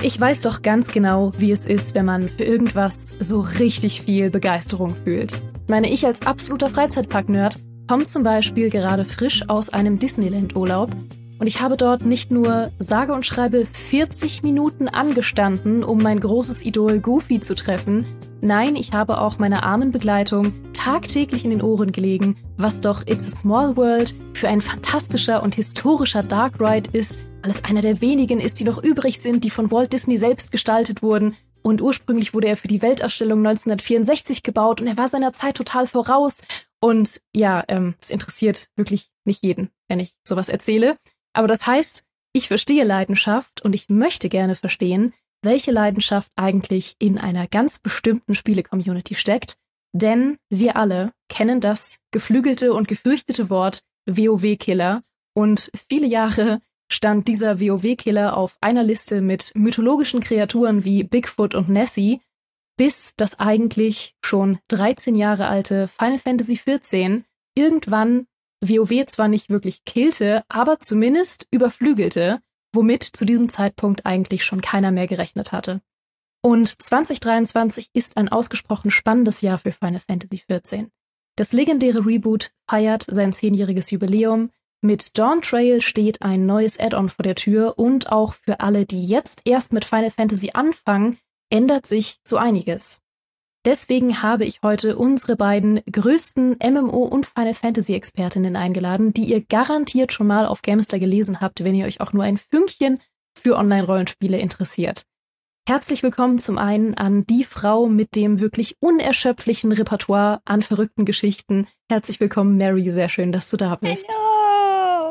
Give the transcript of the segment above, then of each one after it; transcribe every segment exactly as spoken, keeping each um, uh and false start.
Ich weiß doch ganz genau, wie es ist, wenn man für irgendwas so richtig viel Begeisterung fühlt. Ich meine, ich als absoluter Freizeitpark-Nerd komme zum Beispiel gerade frisch aus einem Disneyland-Urlaub und ich habe dort nicht nur sage und schreibe vierzig Minuten angestanden, um mein großes Idol Goofy zu treffen. Nein, ich habe auch meiner armen Begleitung tagtäglich in den Ohren gelegen, was doch It's a Small World für ein fantastischer und historischer Dark Ride ist, weil es einer der wenigen ist, die noch übrig sind, die von Walt Disney selbst gestaltet wurden. Und ursprünglich wurde er für die Weltausstellung neunzehnhundertvierundsechzig gebaut und er war seiner Zeit total voraus. Und ja, ähm, es interessiert wirklich nicht jeden, wenn ich sowas erzähle. Aber das heißt, ich verstehe Leidenschaft und ich möchte gerne verstehen, welche Leidenschaft eigentlich in einer ganz bestimmten Spiele-Community steckt. Denn wir alle kennen das geflügelte und gefürchtete Wort WoW-Killer. Und viele Jahre stand dieser WoW-Killer auf einer Liste mit mythologischen Kreaturen wie Bigfoot und Nessie, bis das eigentlich schon dreizehn Jahre alte Final Fantasy vierzehn irgendwann WoW zwar nicht wirklich killte, aber zumindest überflügelte, womit zu diesem Zeitpunkt eigentlich schon keiner mehr gerechnet hatte. Und zwanzig dreiundzwanzig ist ein ausgesprochen spannendes Jahr für Final Fantasy vierzehn. Das legendäre Reboot feiert sein zehnjähriges Jubiläum. Mit Dawn Trail steht ein neues Add-on vor der Tür und auch für alle, die jetzt erst mit Final Fantasy anfangen, ändert sich so einiges. Deswegen habe ich heute unsere beiden größten M M O- und Final Fantasy-Expertinnen eingeladen, die ihr garantiert schon mal auf Gamestar gelesen habt, wenn ihr euch auch nur ein Fünkchen für Online-Rollenspiele interessiert. Herzlich willkommen zum einen an die Frau mit dem wirklich unerschöpflichen Repertoire an verrückten Geschichten. Herzlich willkommen, Mary, sehr schön, dass du da bist. Hallo!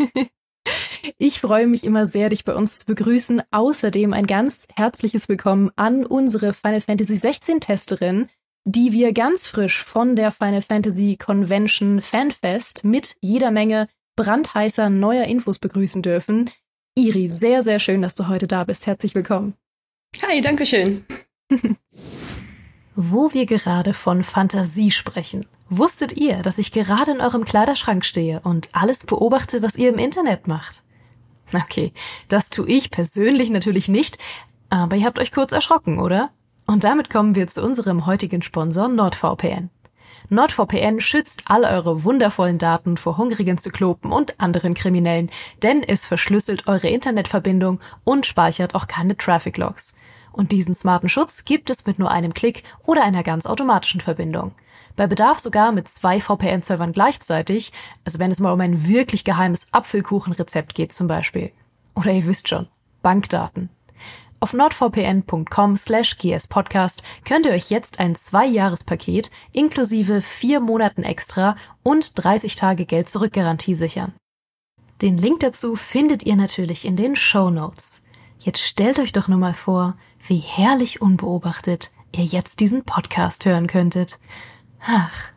Ich freue mich immer sehr, dich bei uns zu begrüßen. Außerdem ein ganz herzliches Willkommen an unsere Final Fantasy sechzehn Testerin, die wir ganz frisch von der Final Fantasy Convention Fanfest mit jeder Menge brandheißer neuer Infos begrüßen dürfen. Iri, sehr, sehr schön, dass du heute da bist. Herzlich willkommen. Hi, danke schön. Wo wir gerade von Fantasie sprechen, wusstet ihr, dass ich gerade in eurem Kleiderschrank stehe und alles beobachte, was ihr im Internet macht? Okay, das tue ich persönlich natürlich nicht, aber ihr habt euch kurz erschrocken, oder? Und damit kommen wir zu unserem heutigen Sponsor NordVPN. NordVPN schützt all eure wundervollen Daten vor hungrigen Zyklopen und anderen Kriminellen, denn es verschlüsselt eure Internetverbindung und speichert auch keine Traffic-Logs. Und diesen smarten Schutz gibt es mit nur einem Klick oder einer ganz automatischen Verbindung. Bei Bedarf sogar mit zwei V P N-Servern gleichzeitig, also wenn es mal um ein wirklich geheimes Apfelkuchenrezept geht zum Beispiel. Oder ihr wisst schon, Bankdaten. Auf nordvpn.com slash gspodcast könnt ihr euch jetzt ein Zwei-Jahres-Paket inklusive vier Monaten extra und dreißig Tage Geld-Zurück-Garantie sichern. Den Link dazu findet ihr natürlich in den Shownotes. Jetzt stellt euch doch nur mal vor, wie herrlich unbeobachtet ihr jetzt diesen Podcast hören könntet. Ach.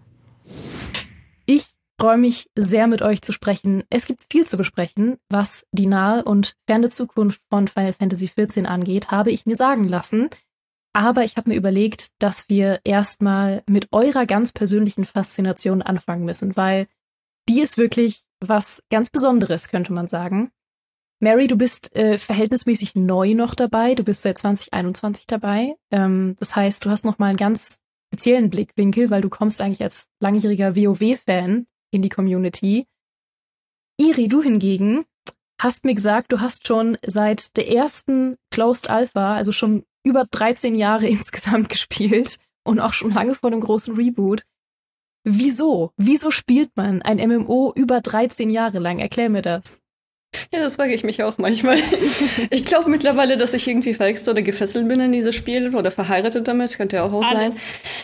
Ich freue mich sehr, mit euch zu sprechen. Es gibt viel zu besprechen, was die nahe und ferne Zukunft von Final Fantasy vierzehn angeht, habe ich mir sagen lassen. Aber ich habe mir überlegt, dass wir erstmal mit eurer ganz persönlichen Faszination anfangen müssen, weil die ist wirklich was ganz Besonderes, könnte man sagen. Mary, du bist äh, verhältnismäßig neu noch dabei. Du bist seit zwanzig einundzwanzig dabei. Ähm, das heißt, du hast noch mal einen ganz speziellen Blickwinkel, weil du kommst eigentlich als langjähriger WoW-Fan in die Community. Iri, du hingegen hast mir gesagt, du hast schon seit der ersten Closed Alpha, also schon über dreizehn Jahre insgesamt gespielt und auch schon lange vor dem großen Reboot. Wieso? Wieso spielt man ein M M O über dreizehn Jahre lang? Erklär mir das. Ja, das frage ich mich auch manchmal. Ich glaube mittlerweile, dass ich irgendwie verhext oder gefesselt bin in dieses Spiel oder verheiratet damit. Könnte ja auch, auch sein.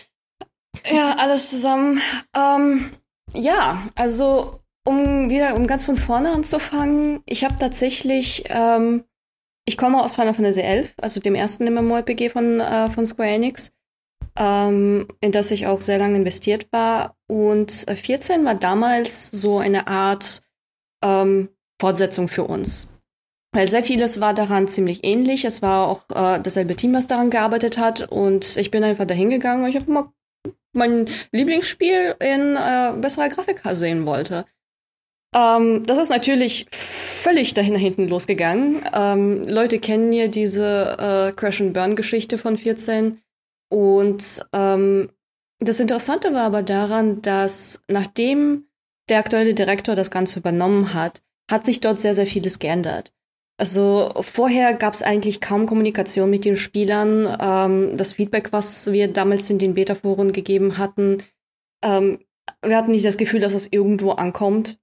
Ja, alles zusammen. Ähm, ja, also um wieder, um ganz von vorne anzufangen, ich habe tatsächlich, ähm, ich komme aus Final Fantasy elf, also dem ersten MMORPG von, äh, von Square Enix, ähm, in das ich auch sehr lange investiert war. Und vierzehn war damals so eine Art ähm, Fortsetzung für uns. Weil sehr vieles war daran ziemlich ähnlich. Es war auch äh, dasselbe Team, was daran gearbeitet hat. Und ich bin einfach dahin gegangen, weil ich einfach mal mein Lieblingsspiel in äh, besserer Grafik sehen wollte. Ähm, das ist natürlich völlig dahin hinten losgegangen. Ähm, Leute kennen ja diese äh, Crash-and-Burn-Geschichte von vierzehn. Und ähm, das Interessante war aber daran, dass nachdem der aktuelle Direktor das Ganze übernommen hat, hat sich dort sehr, sehr vieles geändert. Also vorher gab es eigentlich kaum Kommunikation mit den Spielern. Ähm, das Feedback, was wir damals in den Beta-Foren gegeben hatten, ähm, wir hatten nicht das Gefühl, dass es irgendwo ankommt.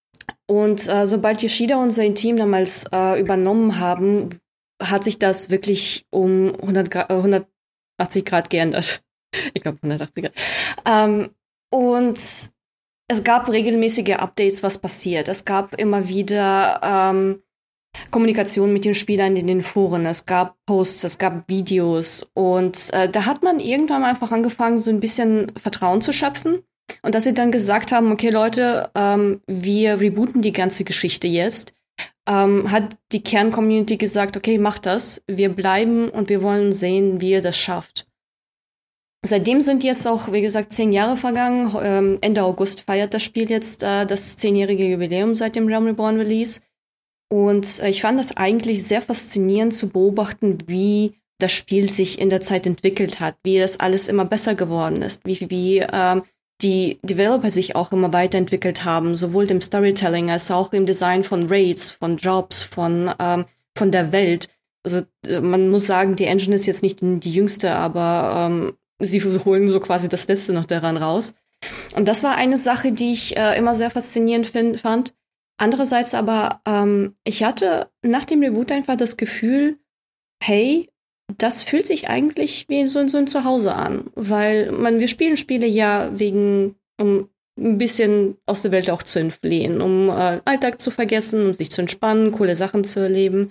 Und äh, sobald Yoshida und sein Team damals äh, übernommen haben, hat sich das wirklich um hundert Grad, äh, hundertachtzig Grad geändert. Ich glaube hundertachtzig Grad. Ähm, und es gab regelmäßige Updates, was passiert. Es gab immer wieder ähm, Kommunikation mit den Spielern in den Foren. Es gab Posts, es gab Videos. Und äh, da hat man irgendwann einfach angefangen, so ein bisschen Vertrauen zu schöpfen. Und dass sie dann gesagt haben, okay, Leute, ähm, wir rebooten die ganze Geschichte jetzt, ähm, hat die Kern-Community gesagt, okay, macht das. Wir bleiben und wir wollen sehen, wie ihr das schafft. Seitdem sind jetzt auch, wie gesagt, zehn Jahre vergangen. Ähm, Ende August feiert das Spiel jetzt äh, das zehnjährige Jubiläum seit dem Realm Reborn Release. Und äh, ich fand das eigentlich sehr faszinierend zu beobachten, wie das Spiel sich in der Zeit entwickelt hat, wie das alles immer besser geworden ist, wie, wie ähm, die Developer sich auch immer weiterentwickelt haben, sowohl im Storytelling als auch im Design von Raids, von Jobs, von, ähm, von der Welt. Also man muss sagen, die Engine ist jetzt nicht die jüngste, aber ähm, sie holen so quasi das Letzte noch daran raus. Und das war eine Sache, die ich äh, immer sehr faszinierend find, fand. Andererseits aber, ähm, ich hatte nach dem Reboot einfach das Gefühl, hey, das fühlt sich eigentlich wie so, so ein Zuhause an, weil man, wir spielen Spiele ja wegen, um ein bisschen aus der Welt auch zu entfliehen, um äh, Alltag zu vergessen, um sich zu entspannen, coole Sachen zu erleben.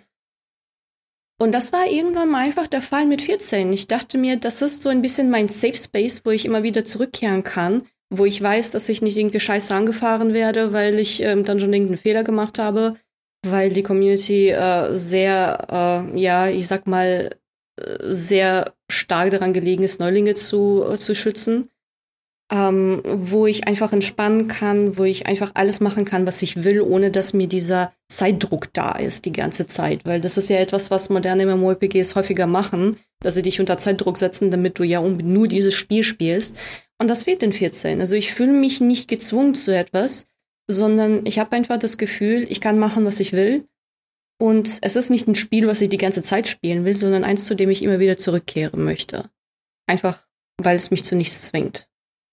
Und das war irgendwann mal einfach der Fall mit vierzehn. Ich dachte mir, das ist so ein bisschen mein Safe Space, wo ich immer wieder zurückkehren kann, wo ich weiß, dass ich nicht irgendwie scheiße angefahren werde, weil ich ähm, dann schon irgendeinen Fehler gemacht habe, weil die Community äh, sehr, äh, ja, ich sag mal, sehr stark daran gelegen ist, Neulinge zu, äh, zu schützen, ähm, wo ich einfach entspannen kann, wo ich einfach alles machen kann, was ich will, ohne dass mir dieser Zeitdruck da ist die ganze Zeit. Weil das ist ja etwas, was moderne MMORPGs häufiger machen, dass sie dich unter Zeitdruck setzen, damit du ja nur dieses Spiel spielst. Und das fehlt in vierzehn. Also ich fühle mich nicht gezwungen zu etwas, sondern ich habe einfach das Gefühl, ich kann machen, was ich will. Und es ist nicht ein Spiel, was ich die ganze Zeit spielen will, sondern eins, zu dem ich immer wieder zurückkehren möchte. Einfach, weil es mich zu nichts zwingt.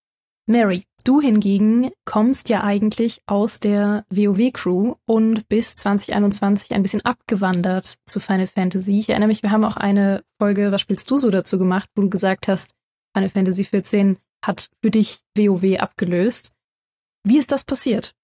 Mary, du hingegen kommst ja eigentlich aus der WoW-Crew und bis zwanzig einundzwanzig ein bisschen abgewandert zu Final Fantasy. Ich erinnere mich, wir haben auch eine Folge, was spielst du so dazu gemacht, wo du gesagt hast, Final Fantasy vierzehn hat für dich WoW abgelöst. Wie ist das passiert?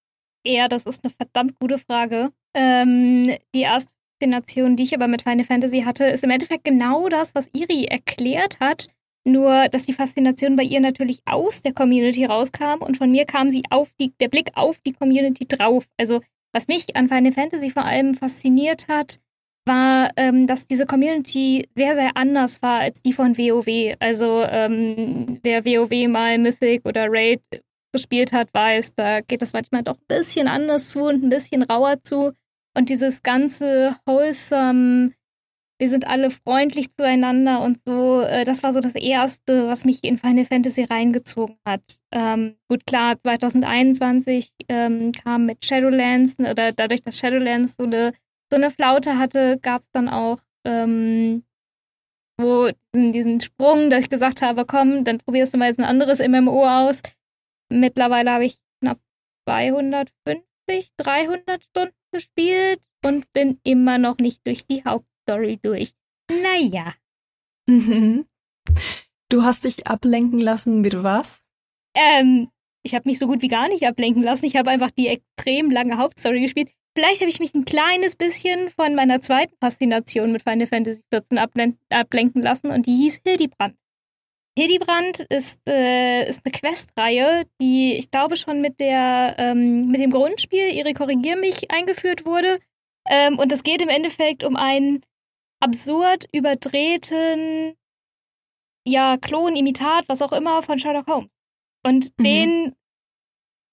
Ja, das ist eine verdammt gute Frage. Ähm, die erste Faszination, die ich aber mit Final Fantasy hatte, ist im Endeffekt genau das, was Iri erklärt hat. Nur, dass die Faszination bei ihr natürlich aus der Community rauskam und von mir kam sie auf die, der Blick auf die Community drauf. Also, was mich an Final Fantasy vor allem fasziniert hat, war, ähm, dass diese Community sehr, sehr anders war als die von WoW. Also, ähm, wer WoW mal Mythic oder Raid gespielt hat, weiß, da geht es manchmal doch ein bisschen anders zu und ein bisschen rauer zu. Und dieses ganze wholesome, wir sind alle freundlich zueinander und so, äh, das war so das Erste, was mich in Final Fantasy reingezogen hat. Ähm, gut, klar, zwanzig einundzwanzig ähm, kam mit Shadowlands, oder dadurch, dass Shadowlands so eine, so eine Flaute hatte, gab es dann auch ähm, wo diesen, diesen Sprung, dass ich gesagt habe, komm, dann probierst du mal jetzt ein anderes M M O aus. Mittlerweile habe ich knapp zweihundertfünfzig, dreihundert Stunden gespielt und bin immer noch nicht durch die Hauptstory durch. Naja. Mhm. Du hast dich ablenken lassen mit was? Ähm, ich habe mich so gut wie gar nicht ablenken lassen. Ich habe einfach die extrem lange Hauptstory gespielt. Vielleicht habe ich mich ein kleines bisschen von meiner zweiten Faszination mit Final Fantasy vierzehn ablen- ablenken lassen und die hieß Hildibrand. Hildibrand ist, äh, ist eine Questreihe, die ich glaube schon mit der ähm, mit dem Grundspiel, Ihre korrigier mich, eingeführt wurde. Ähm, und es geht im Endeffekt um einen absurd überdrehten, ja, Klon, Imitat, was auch immer, von Sherlock Holmes. Und mhm. den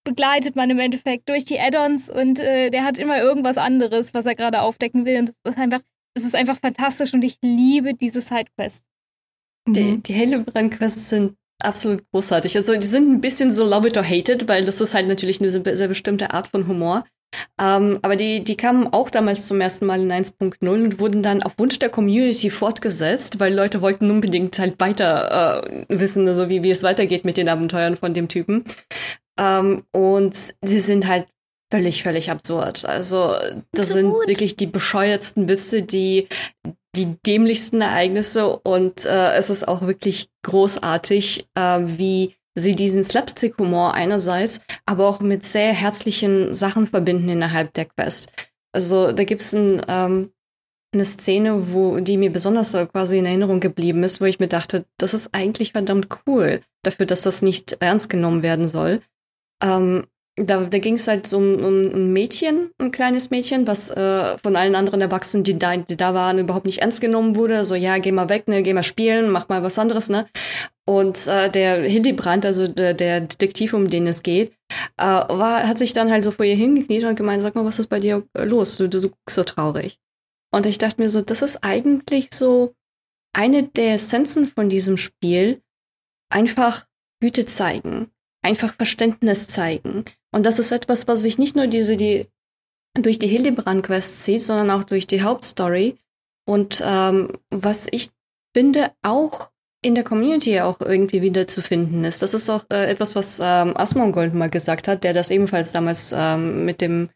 begleitet man im Endeffekt durch die Add-ons und äh, der hat immer irgendwas anderes, was er gerade aufdecken will. Und das ist einfach, das ist einfach fantastisch und ich liebe diese Sidequests. Die, mhm. die Hildebrand-Quests sind absolut großartig. Also die sind ein bisschen so love it or hate it, weil das ist halt natürlich eine sehr bestimmte Art von Humor. Um, aber die, die kamen auch damals zum ersten Mal in eins Punkt null und wurden dann auf Wunsch der Community fortgesetzt, weil Leute wollten unbedingt halt weiter äh, wissen, also wie, wie es weitergeht mit den Abenteuern von dem Typen. Um, und sie sind halt völlig, völlig absurd. Also das so sind gut. Wirklich die bescheuertsten Witze, die, die dämlichsten Ereignisse und äh, es ist auch wirklich großartig, äh, wie sie diesen Slapstick-Humor einerseits, aber auch mit sehr herzlichen Sachen verbinden innerhalb der Quest. Also da gibt's ein, ähm, eine Szene, wo die mir besonders so quasi in Erinnerung geblieben ist, wo ich mir dachte, das ist eigentlich verdammt cool, dafür, dass das nicht ernst genommen werden soll. Ähm, da da ging es halt so um, um ein Mädchen, ein kleines Mädchen, was äh, von allen anderen Erwachsenen, die da, die da waren, überhaupt nicht ernst genommen wurde. So, ja, geh mal weg, ne, geh mal spielen, mach mal was anderes, ne. Und äh, der Hildebrand, also der, der Detektiv, um den es geht, äh, war, hat sich dann halt so vor ihr hingekniet und gemeint, sag mal, was ist bei dir los? Du, du, du guckst so traurig. Und ich dachte mir so, das ist eigentlich so eine der Essenzen von diesem Spiel, einfach Güte zeigen, einfach Verständnis zeigen. Und das ist etwas, was sich nicht nur diese, die durch die Hildebrand-Quest zieht, sondern auch durch die Hauptstory. Und ähm, was ich finde, auch in der Community auch irgendwie wieder zu finden ist. Das ist auch äh, etwas, was ähm, Asmongold mal gesagt hat, der das ebenfalls damals ähm, mit dem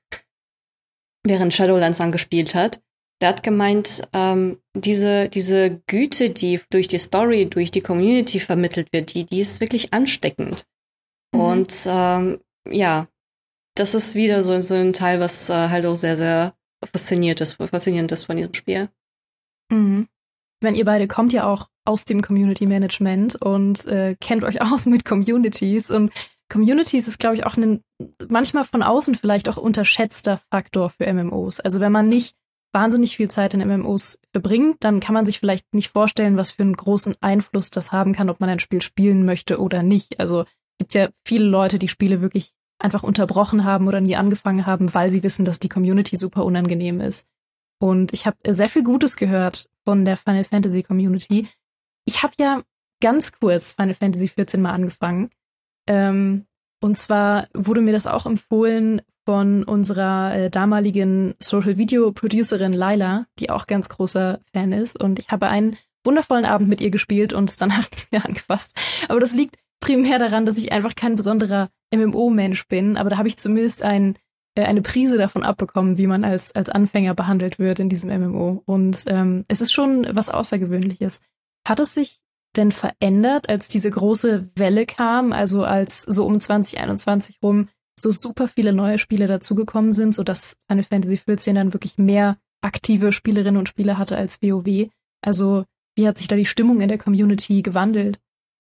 während Shadowlands angespielt hat. Der hat gemeint, ähm, diese, diese Güte, die durch die Story, durch die Community vermittelt wird, die, die ist wirklich ansteckend. Mhm. Und ähm, ja, das ist wieder so, so ein Teil, was äh, halt auch sehr, sehr fasziniert ist, faszinierend ist von diesem Spiel. Mhm. Ich meine, ihr beide kommt ja auch aus dem Community Management und äh, kennt euch aus mit Communities. Und Communities ist, glaube ich, auch ein manchmal von außen vielleicht auch unterschätzter Faktor für M M Os. Also wenn man nicht wahnsinnig viel Zeit in M M Os verbringt, dann kann man sich vielleicht nicht vorstellen, was für einen großen Einfluss das haben kann, ob man ein Spiel spielen möchte oder nicht. Also es gibt ja viele Leute, die Spiele wirklich einfach unterbrochen haben oder nie angefangen haben, weil sie wissen, dass die Community super unangenehm ist. Und ich habe sehr viel Gutes gehört von der Final Fantasy Community. Ich habe ja ganz kurz Final Fantasy vierzehn mal angefangen. Ähm, und zwar wurde mir das auch empfohlen von unserer äh, damaligen Social-Video-Producerin Laila, die auch ganz großer Fan ist. Und ich habe einen wundervollen Abend mit ihr gespielt und es danach nicht mehr angefasst. Aber das liegt primär daran, dass ich einfach kein besonderer M M O-Mensch bin. Aber da habe ich zumindest ein, äh, eine Prise davon abbekommen, wie man als, als Anfänger behandelt wird in diesem M M O. Und ähm, es ist schon was Außergewöhnliches. Hat es sich denn verändert, als diese große Welle kam, also als so um zwanzig einundzwanzig rum so super viele neue Spiele dazugekommen sind, sodass Final Fantasy vierzehn dann wirklich mehr aktive Spielerinnen und Spieler hatte als WoW? Also wie hat sich da die Stimmung in der Community gewandelt?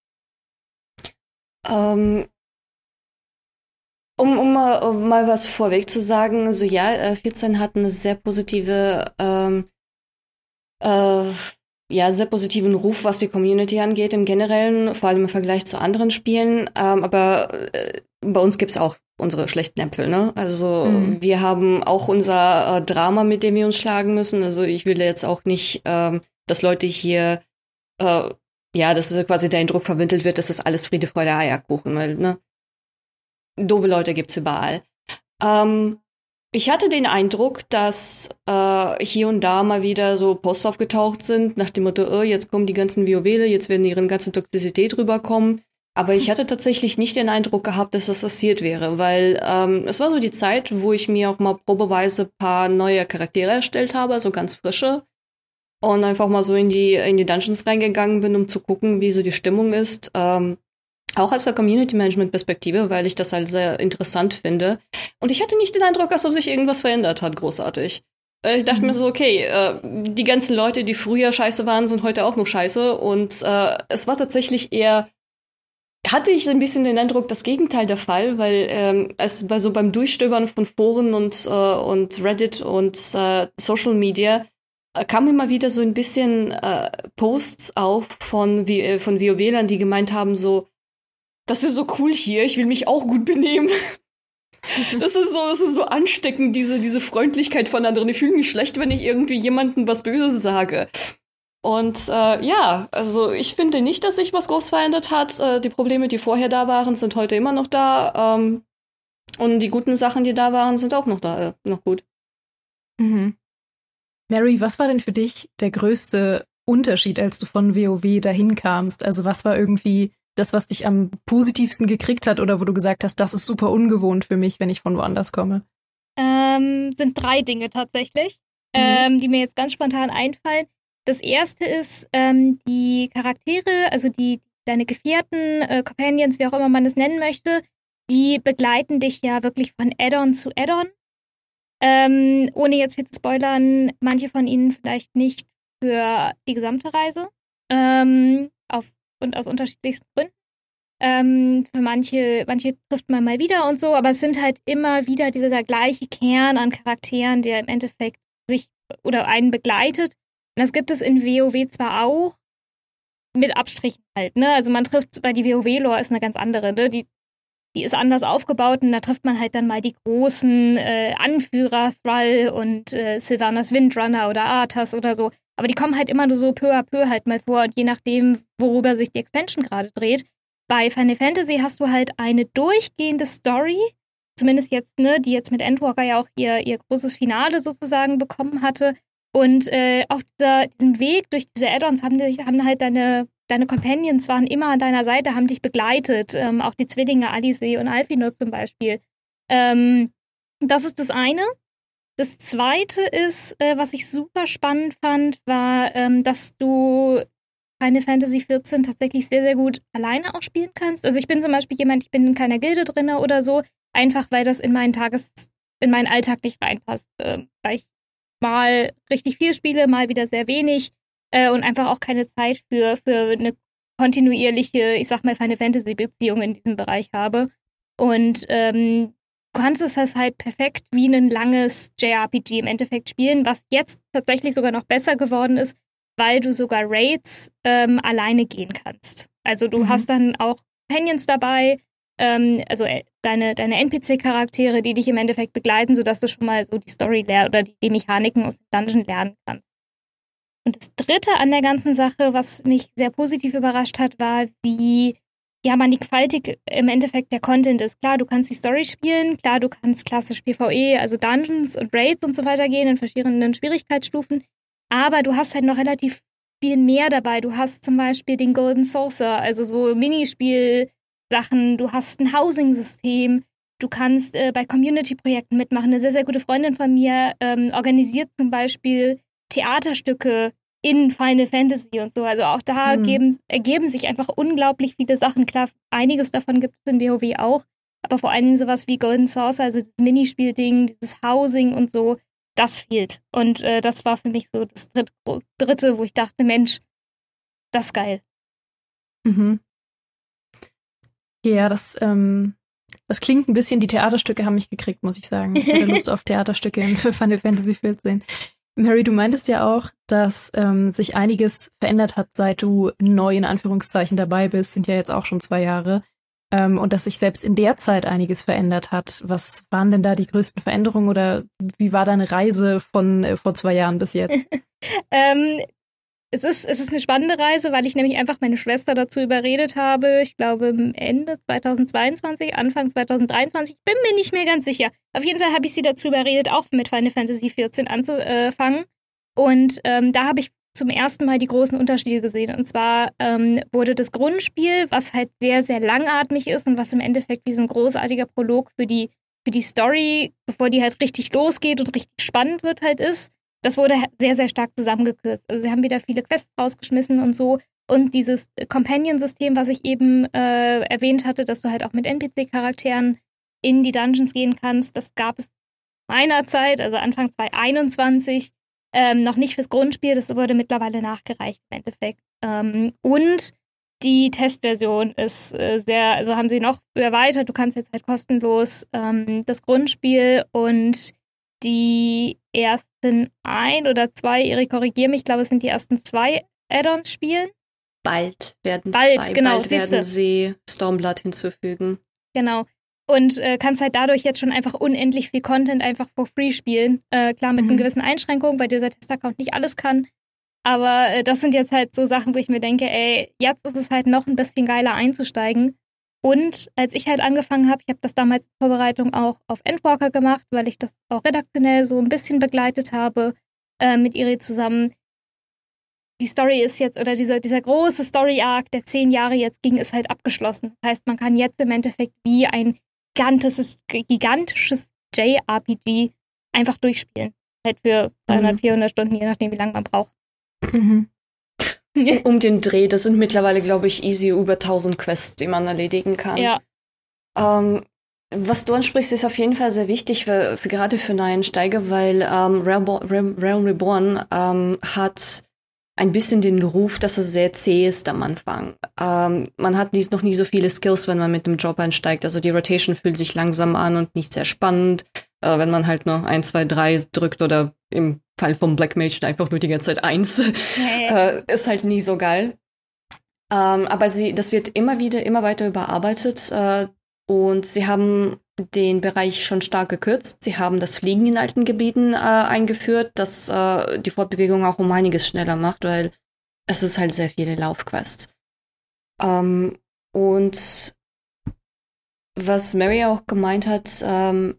Um, um, um, mal, um mal was vorweg zu sagen, so ja, vierzehn hat eine sehr positive ähm, äh, ja, sehr positiven Ruf, was die Community angeht im Generellen, vor allem im Vergleich zu anderen Spielen. Ähm, aber äh, bei uns gibt's auch unsere schlechten Äpfel, ne? Also mhm. wir haben auch unser äh, Drama, mit dem wir uns schlagen müssen. Also ich will jetzt auch nicht, ähm, dass Leute hier, äh, ja, dass quasi der Eindruck vermittelt wird, dass das alles Friede, Freude, Eierkuchen, weil, ne? Doofe Leute gibt's überall. Ähm, Ich hatte den Eindruck, dass äh, hier und da mal wieder so Posts aufgetaucht sind, nach dem Motto, oh, jetzt kommen die ganzen WoWler, jetzt werden ihre ganze Toxizität rüberkommen. Aber ich hatte tatsächlich nicht den Eindruck gehabt, dass das passiert wäre, weil ähm, es war so die Zeit, wo ich mir auch mal probeweise ein paar neue Charaktere erstellt habe, also ganz frische. Und einfach mal so in die, in die Dungeons reingegangen bin, um zu gucken, wie so die Stimmung ist. Ähm, Auch aus der Community-Management-Perspektive, weil ich das halt sehr interessant finde. Und ich hatte nicht den Eindruck, als ob sich irgendwas verändert hat, großartig. Ich dachte mhm. mir so, okay, äh, die ganzen Leute, die früher scheiße waren, sind heute auch noch scheiße. Und äh, es war tatsächlich eher, hatte ich ein bisschen den Eindruck, das Gegenteil der Fall, weil ähm, es bei so beim Durchstöbern von Foren und, äh, und Reddit und äh, Social Media äh, kam immer wieder so ein bisschen äh, Posts auf von, äh, von WoWlern, die gemeint haben so, das ist so cool hier, ich will mich auch gut benehmen. das ist so, das ist so ansteckend, diese, diese Freundlichkeit von anderen. Ich fühle mich schlecht, wenn ich irgendwie jemandem was Böses sage. Und äh, ja, also ich finde nicht, dass sich was groß verändert hat. Äh, die Probleme, die vorher da waren, sind heute immer noch da. Ähm, und die guten Sachen, die da waren, sind auch noch da, äh, noch gut. Mhm. Mary, was war denn für dich der größte Unterschied, als du von WoW dahin kamst? Also was war irgendwie das, was dich am positivsten gekriegt hat oder wo du gesagt hast, das ist super ungewohnt für mich, wenn ich von woanders komme? Ähm, sind drei Dinge tatsächlich, mhm. ähm, die mir jetzt ganz spontan einfallen. Das erste ist, ähm, die Charaktere, also die deine Gefährten, äh, Companions, wie auch immer man es nennen möchte, die begleiten dich ja wirklich von Add-on zu Add-on. Ähm, ohne jetzt viel zu spoilern, manche von ihnen vielleicht nicht für die gesamte Reise ähm, auf, und aus unterschiedlichsten Gründen. Ähm, für manche, manche trifft man mal wieder und so, aber es sind halt immer wieder dieser der gleiche Kern an Charakteren, der im Endeffekt sich oder einen begleitet. Und das gibt es in WoW zwar auch, mit Abstrichen halt, ne? Also man trifft, weil die WoW-Lore ist eine ganz andere, ne? Die, die ist anders aufgebaut und da trifft man halt dann mal die großen äh, Anführer, Thrall und äh, Sylvanas Windrunner oder Arthas oder so. Aber die kommen halt immer nur so peu à peu halt mal vor und je nachdem, worüber sich die Expansion gerade dreht. Bei Final Fantasy hast du halt eine durchgehende Story, zumindest jetzt, ne, die jetzt mit Endwalker ja auch ihr, ihr großes Finale sozusagen bekommen hatte. Und äh, auf dieser, diesem Weg durch diese Add-ons haben, die, haben halt deine, deine Companions waren immer an deiner Seite, haben dich begleitet. Ähm, auch die Zwillinge Alice und Alphinaud zum Beispiel. Ähm, das ist das eine. Das zweite ist, äh, was ich super spannend fand, war, ähm, dass du Final Fantasy vierzehn tatsächlich sehr, sehr gut alleine auch spielen kannst. Also ich bin zum Beispiel jemand, ich bin in keiner Gilde drin oder so, einfach weil das in meinen Tages, in meinen Alltag nicht reinpasst. Äh, weil ich mal richtig viel spiele, mal wieder sehr wenig äh, und einfach auch keine Zeit für, für eine kontinuierliche, ich sag mal, Final Fantasy-Beziehung in diesem Bereich habe. Und ähm, du kannst es halt perfekt wie ein langes J R P G im Endeffekt spielen, was jetzt tatsächlich sogar noch besser geworden ist, weil du sogar Raids ähm, alleine gehen kannst. Also du mhm. hast dann auch Companions dabei, ähm, also äh, deine, deine N P C-Charaktere, die dich im Endeffekt begleiten, sodass du schon mal so die Story lernst oder die, die Mechaniken aus dem Dungeon lernen kannst. Und das Dritte an der ganzen Sache, was mich sehr positiv überrascht hat, war, wie ja, mannigfaltig im Endeffekt der Content ist. Klar, du kannst die Story spielen, klar, du kannst klassisch PvE, also Dungeons und Raids und so weiter gehen in verschiedenen Schwierigkeitsstufen, aber du hast halt noch relativ viel mehr dabei. Du hast zum Beispiel den Golden Saucer, also so Minispiel-Sachen, du hast ein Housing-System, du kannst äh, bei Community-Projekten mitmachen. Eine sehr, sehr gute Freundin von mir ähm, organisiert zum Beispiel Theaterstücke in Final Fantasy und so. Also auch da hm. geben, ergeben sich einfach unglaublich viele Sachen. Klar, einiges davon gibt es in WoW auch, aber vor allen Dingen sowas wie Golden Saucer, also das Minispiel-Ding, dieses Housing und so, das fehlt. Und äh, das war für mich so das dritte, dritte, wo ich dachte, Mensch, das ist geil. Mhm. Ja, das, ähm, das klingt ein bisschen, die Theaterstücke haben mich gekriegt, muss ich sagen. Ich hatte Lust auf Theaterstücke für Final Fantasy vierzehn. Mary, du meintest ja auch, dass ähm, sich einiges verändert hat, seit du neu in Anführungszeichen dabei bist, sind ja jetzt auch schon zwei Jahre, ähm, und dass sich selbst in der Zeit einiges verändert hat. Was waren denn da die größten Veränderungen oder wie war deine Reise von äh, vor zwei Jahren bis jetzt? ähm, es ist, es ist eine spannende Reise, weil ich nämlich einfach meine Schwester dazu überredet habe, ich glaube Ende zweitausendzweiundzwanzig, Anfang zweitausenddreiundzwanzig, ich bin mir nicht mehr ganz sicher. Auf jeden Fall habe ich sie dazu überredet, auch mit Final Fantasy vierzehn anzufangen. Und ähm, da habe ich zum ersten Mal die großen Unterschiede gesehen. Und zwar ähm, wurde das Grundspiel, was halt sehr, sehr langatmig ist und was im Endeffekt wie so ein großartiger Prolog für die, für die Story, bevor die halt richtig losgeht und richtig spannend wird halt ist, das wurde sehr, sehr stark zusammengekürzt. Also sie haben wieder viele Quests rausgeschmissen und so. Und dieses Companion-System, was ich eben äh, erwähnt hatte, dass du halt auch mit N P C-Charakteren in die Dungeons gehen kannst, das gab es meiner Zeit, also Anfang zweitausendeinundzwanzig, ähm, noch nicht fürs Grundspiel. Das wurde mittlerweile nachgereicht im Endeffekt. Ähm, und die Testversion ist äh, sehr, also haben sie noch erweitert. Du kannst jetzt halt kostenlos ähm, das Grundspiel und die ersten ein oder zwei, Erik, korrigier mich, ich glaube, es sind die ersten zwei Add-ons spielen. Bald werden Bald, zwei, genau, bald werden sie Stormblood hinzufügen. Genau. Und äh, kannst halt dadurch jetzt schon einfach unendlich viel Content einfach for free spielen. Äh, klar, mit mhm. einer gewissen Einschränkung, weil dieser Testaccount nicht alles kann. Aber äh, das sind jetzt halt so Sachen, wo ich mir denke, ey, jetzt ist es halt noch ein bisschen geiler einzusteigen. Und als ich halt angefangen habe, ich habe das damals in Vorbereitung auch auf Endwalker gemacht, weil ich das auch redaktionell so ein bisschen begleitet habe äh, mit Iri zusammen. Die Story ist jetzt, oder dieser, dieser große Story-Arc, der zehn Jahre jetzt ging, ist halt abgeschlossen. Das heißt, man kann jetzt im Endeffekt wie ein gigantisches, gigantisches J R P G einfach durchspielen. Halt für dreihundert, mhm. vierhundert Stunden, je nachdem, wie lange man braucht. Mhm. Um den Dreh, das sind mittlerweile, glaube ich, easy über tausend Quests, die man erledigen kann. Ja. Ähm, was du ansprichst, ist auf jeden Fall sehr wichtig, für, für gerade für Neueinsteiger, weil ähm, Realm, Realm Reborn ähm, hat ein bisschen den Ruf, dass es sehr zäh ist am Anfang. Ähm, man hat dies noch nie so viele Skills, wenn man mit einem Job einsteigt. Also die Rotation fühlt sich langsam an und nicht sehr spannend. Äh, wenn man halt nur eins, zwei, drei drückt oder im Fall vom Black Mage einfach nur die ganze Zeit eins, äh, ist halt nie so geil. Ähm, aber sie, das wird immer wieder, immer weiter überarbeitet. Äh, und sie haben den Bereich schon stark gekürzt. Sie haben das Fliegen in alten Gebieten äh, eingeführt, das äh, die Fortbewegung auch um einiges schneller macht, weil es ist halt sehr viele Laufquests. Ähm, und was Mary auch gemeint hat, ähm,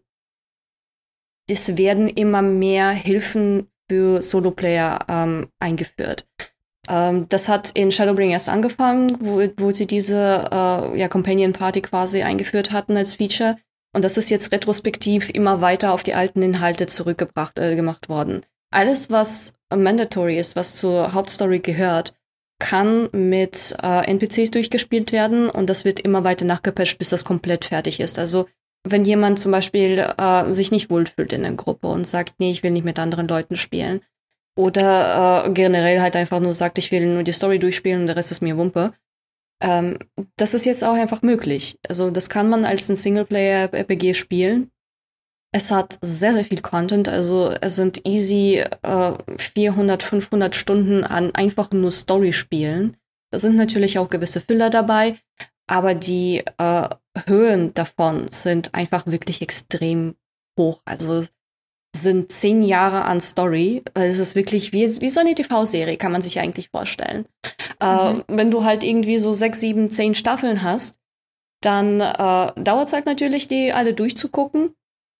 es werden immer mehr Hilfen für Solo-Player ähm, eingeführt. Ähm, das hat in Shadowbring erst angefangen, wo, wo sie diese äh, ja, Companion-Party quasi eingeführt hatten als Feature. Und das ist jetzt retrospektiv immer weiter auf die alten Inhalte zurückgebracht äh, gemacht worden. Alles, was mandatory ist, was zur Hauptstory gehört, kann mit äh, N P Cs durchgespielt werden und das wird immer weiter nachgepatcht, bis das komplett fertig ist. Also wenn jemand zum Beispiel äh, sich nicht wohlfühlt in der Gruppe und sagt, nee, ich will nicht mit anderen Leuten spielen oder äh, generell halt einfach nur sagt, ich will nur die Story durchspielen und der Rest ist mir Wumpe, Ähm, das ist jetzt auch einfach möglich. Also das kann man als ein Singleplayer-R P G spielen. Es hat sehr, sehr viel Content. Also es sind easy äh, vierhundert, fünfhundert Stunden an einfach nur Story-Spielen. Da sind natürlich auch gewisse Filler dabei, aber die äh, Höhen davon sind einfach wirklich extrem hoch. Also es sind zehn Jahre an Story. Es ist wirklich wie, wie so eine T V-Serie, kann man sich eigentlich vorstellen. Mhm. Äh, wenn du halt irgendwie so sechs, sieben, zehn Staffeln hast, dann äh, dauert es halt natürlich, die alle durchzugucken.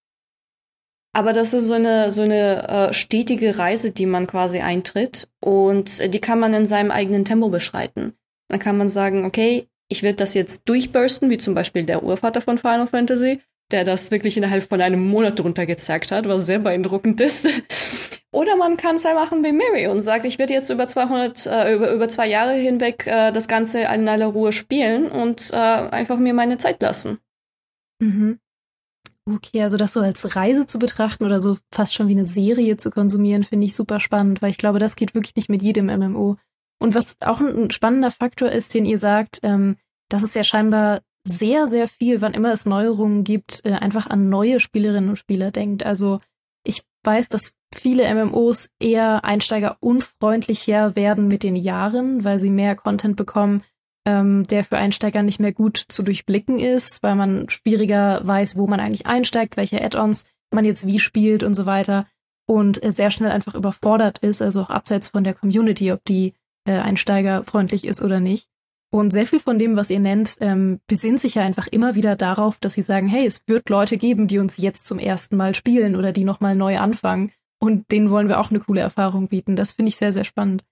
Aber das ist so eine, so eine äh, stetige Reise, die man quasi eintritt. Und äh, die kann man in seinem eigenen Tempo beschreiten. Dann kann man sagen, okay, ich werde das jetzt durchbursten, wie zum Beispiel der Urvater von Final Fantasy, der das wirklich innerhalb von einem Monat runtergezackt hat, was sehr beeindruckend ist. Oder man kann es halt machen wie Mary und sagt, ich werde jetzt über zweihundert, äh, über, über zwei Jahre hinweg äh, das Ganze in aller Ruhe spielen und äh, einfach mir meine Zeit lassen. Mhm. Okay, also das so als Reise zu betrachten oder so fast schon wie eine Serie zu konsumieren, finde ich super spannend, weil ich glaube, das geht wirklich nicht mit jedem M M O. Und was auch ein spannender Faktor ist, den ihr sagt, ähm, dass es ja scheinbar sehr, sehr viel, wann immer es Neuerungen gibt, äh, einfach an neue Spielerinnen und Spieler denkt. Also ich weiß, dass viele M M Os eher einsteigerunfreundlicher werden mit den Jahren, weil sie mehr Content bekommen, ähm, der für Einsteiger nicht mehr gut zu durchblicken ist, weil man schwieriger weiß, wo man eigentlich einsteigt, welche Add-ons man jetzt wie spielt und so weiter und äh, sehr schnell einfach überfordert ist, also auch abseits von der Community, ob die äh, einsteigerfreundlich ist oder nicht. Und sehr viel von dem, was ihr nennt, ähm, besinnt sich ja einfach immer wieder darauf, dass sie sagen, hey, es wird Leute geben, die uns jetzt zum ersten Mal spielen oder die nochmal neu anfangen. Und denen wollen wir auch eine coole Erfahrung bieten. Das finde ich sehr, sehr spannend.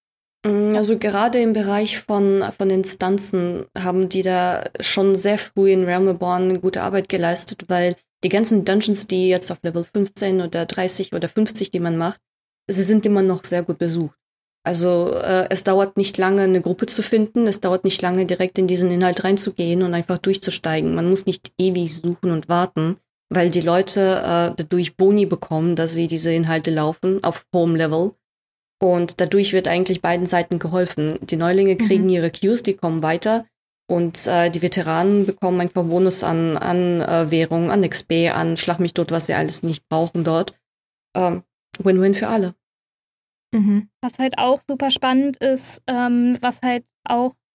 Also gerade im Bereich von, von Instanzen haben die da schon sehr früh in Realm Reborn eine gute Arbeit geleistet, weil die ganzen Dungeons, die jetzt auf Level fünfzehn oder dreißig oder fünfzig, die man macht, sie sind immer noch sehr gut besucht. Also äh, es dauert nicht lange, eine Gruppe zu finden, es dauert nicht lange, direkt in diesen Inhalt reinzugehen und einfach durchzusteigen. Man muss nicht ewig suchen und warten, weil die Leute äh, dadurch Boni bekommen, dass sie diese Inhalte laufen auf hohem Level. Und dadurch wird eigentlich beiden Seiten geholfen. Die Neulinge kriegen mhm. ihre Queues, die kommen weiter. Und äh, die Veteranen bekommen einfach Bonus an, an äh, Währung, an X P, an Schlag mich tot, was sie alles nicht brauchen dort. Ähm, Win-win für alle. Mhm. Was halt auch super spannend ist, ähm, was halt auch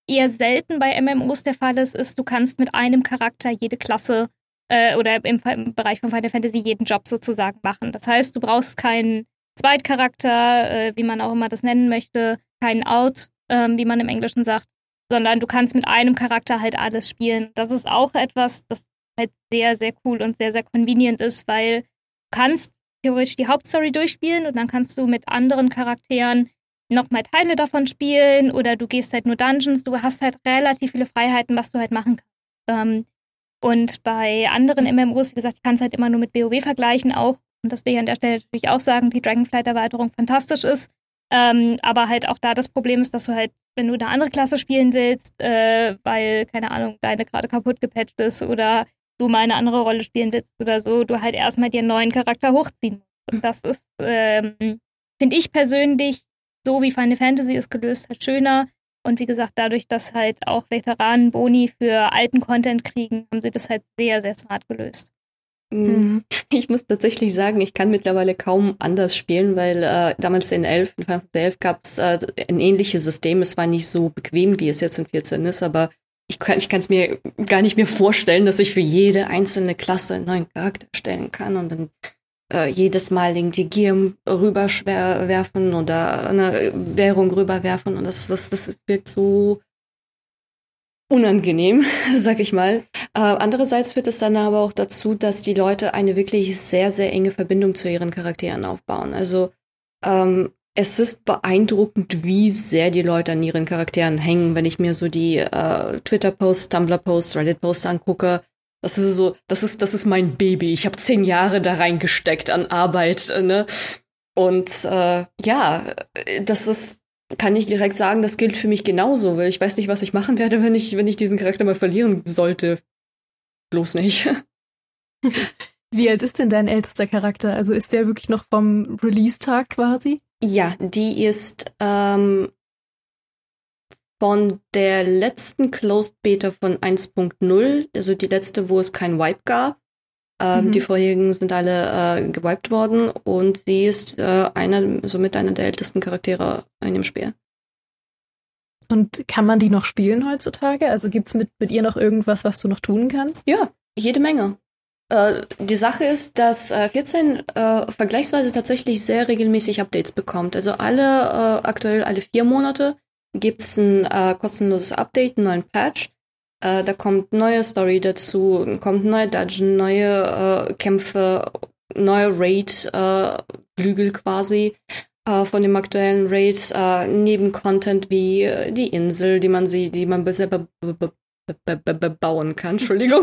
eher selten bei M M Os der Fall ist, ist, du kannst mit einem Charakter jede Klasse äh, oder im, im Bereich von Final Fantasy jeden Job sozusagen machen. Das heißt, du brauchst keinen Zweitcharakter, äh, wie man auch immer das nennen möchte, keinen Out, ähm, wie man im Englischen sagt, sondern du kannst mit einem Charakter halt alles spielen. Das ist auch etwas, das halt sehr, sehr cool und sehr, sehr convenient ist, weil du kannst theoretisch die Hauptstory durchspielen und dann kannst du mit anderen Charakteren nochmal Teile davon spielen oder du gehst halt nur Dungeons. Du hast halt relativ viele Freiheiten, was du halt machen kannst. Ähm, und bei anderen M M Os, wie gesagt, ich kann es halt immer nur mit WoW vergleichen auch. Und das will ich an der Stelle natürlich auch sagen, die Dragonflight-Erweiterung fantastisch ist. Ähm, aber halt auch da das Problem ist, dass du halt, wenn du eine andere Klasse spielen willst, äh, weil, keine Ahnung, deine gerade kaputt gepatcht ist oder du mal eine andere Rolle spielen willst oder so, du halt erstmal dir einen neuen Charakter hochziehen musst. Und das ist, ähm, finde ich persönlich, so wie Final Fantasy es gelöst hat, schöner. Und wie gesagt, dadurch, dass halt auch Veteranen Boni für alten Content kriegen, haben sie das halt sehr, sehr smart gelöst. Mhm. Ich muss tatsächlich sagen, ich kann mittlerweile kaum anders spielen, weil äh, damals in elf, in Final Fantasy elf gab es äh, ein ähnliches System. Es war nicht so bequem, wie es jetzt in vierzehn ist, aber ich kann ich kann es mir gar nicht mehr vorstellen, dass ich für jede einzelne Klasse einen neuen Charakter stellen kann und dann äh, jedes Mal irgendwie Gier rüberwerfen oder eine Währung rüberwerfen und das, das, das wirkt so unangenehm, sag ich mal. Äh, andererseits führt es dann aber auch dazu, dass die Leute eine wirklich sehr, sehr enge Verbindung zu ihren Charakteren aufbauen. Also ähm, es ist beeindruckend, wie sehr die Leute an ihren Charakteren hängen, wenn ich mir so die äh, Twitter-Posts, Tumblr-Posts, Reddit-Posts angucke. Das ist so, das ist, das ist mein Baby. Ich habe zehn Jahre da reingesteckt an Arbeit, ne? Und äh, ja, das ist kann ich direkt sagen, das gilt für mich genauso, weil ich weiß nicht, was ich machen werde, wenn ich, wenn ich diesen Charakter mal verlieren sollte. Bloß nicht. Wie alt ist denn dein ältester Charakter? Also ist der wirklich noch vom Release-Tag quasi? Ja, die ist ähm, von der letzten Closed Beta von eins Punkt null, also die letzte, wo es kein Wipe gab. Ähm, mhm. Die vorherigen sind alle äh, gewiped worden und sie ist äh, einer, somit einer der ältesten Charaktere in dem Spiel. Und kann man die noch spielen heutzutage? Also gibt's mit, mit ihr noch irgendwas, was du noch tun kannst? Ja, jede Menge. Äh, die Sache ist, dass äh, vierzehn äh, vergleichsweise tatsächlich sehr regelmäßig Updates bekommt. Also alle, äh, aktuell alle vier Monate gibt's ein äh, kostenloses Update, einen neuen Patch. Uh, da kommt neue Story dazu, kommt neue Dungeon, neue uh, Kämpfe, neue Raid-Flügel uh, quasi uh, von dem aktuellen Raid, uh, neben Content wie uh, die Insel, die man sie, die man selber bauen kann, Entschuldigung.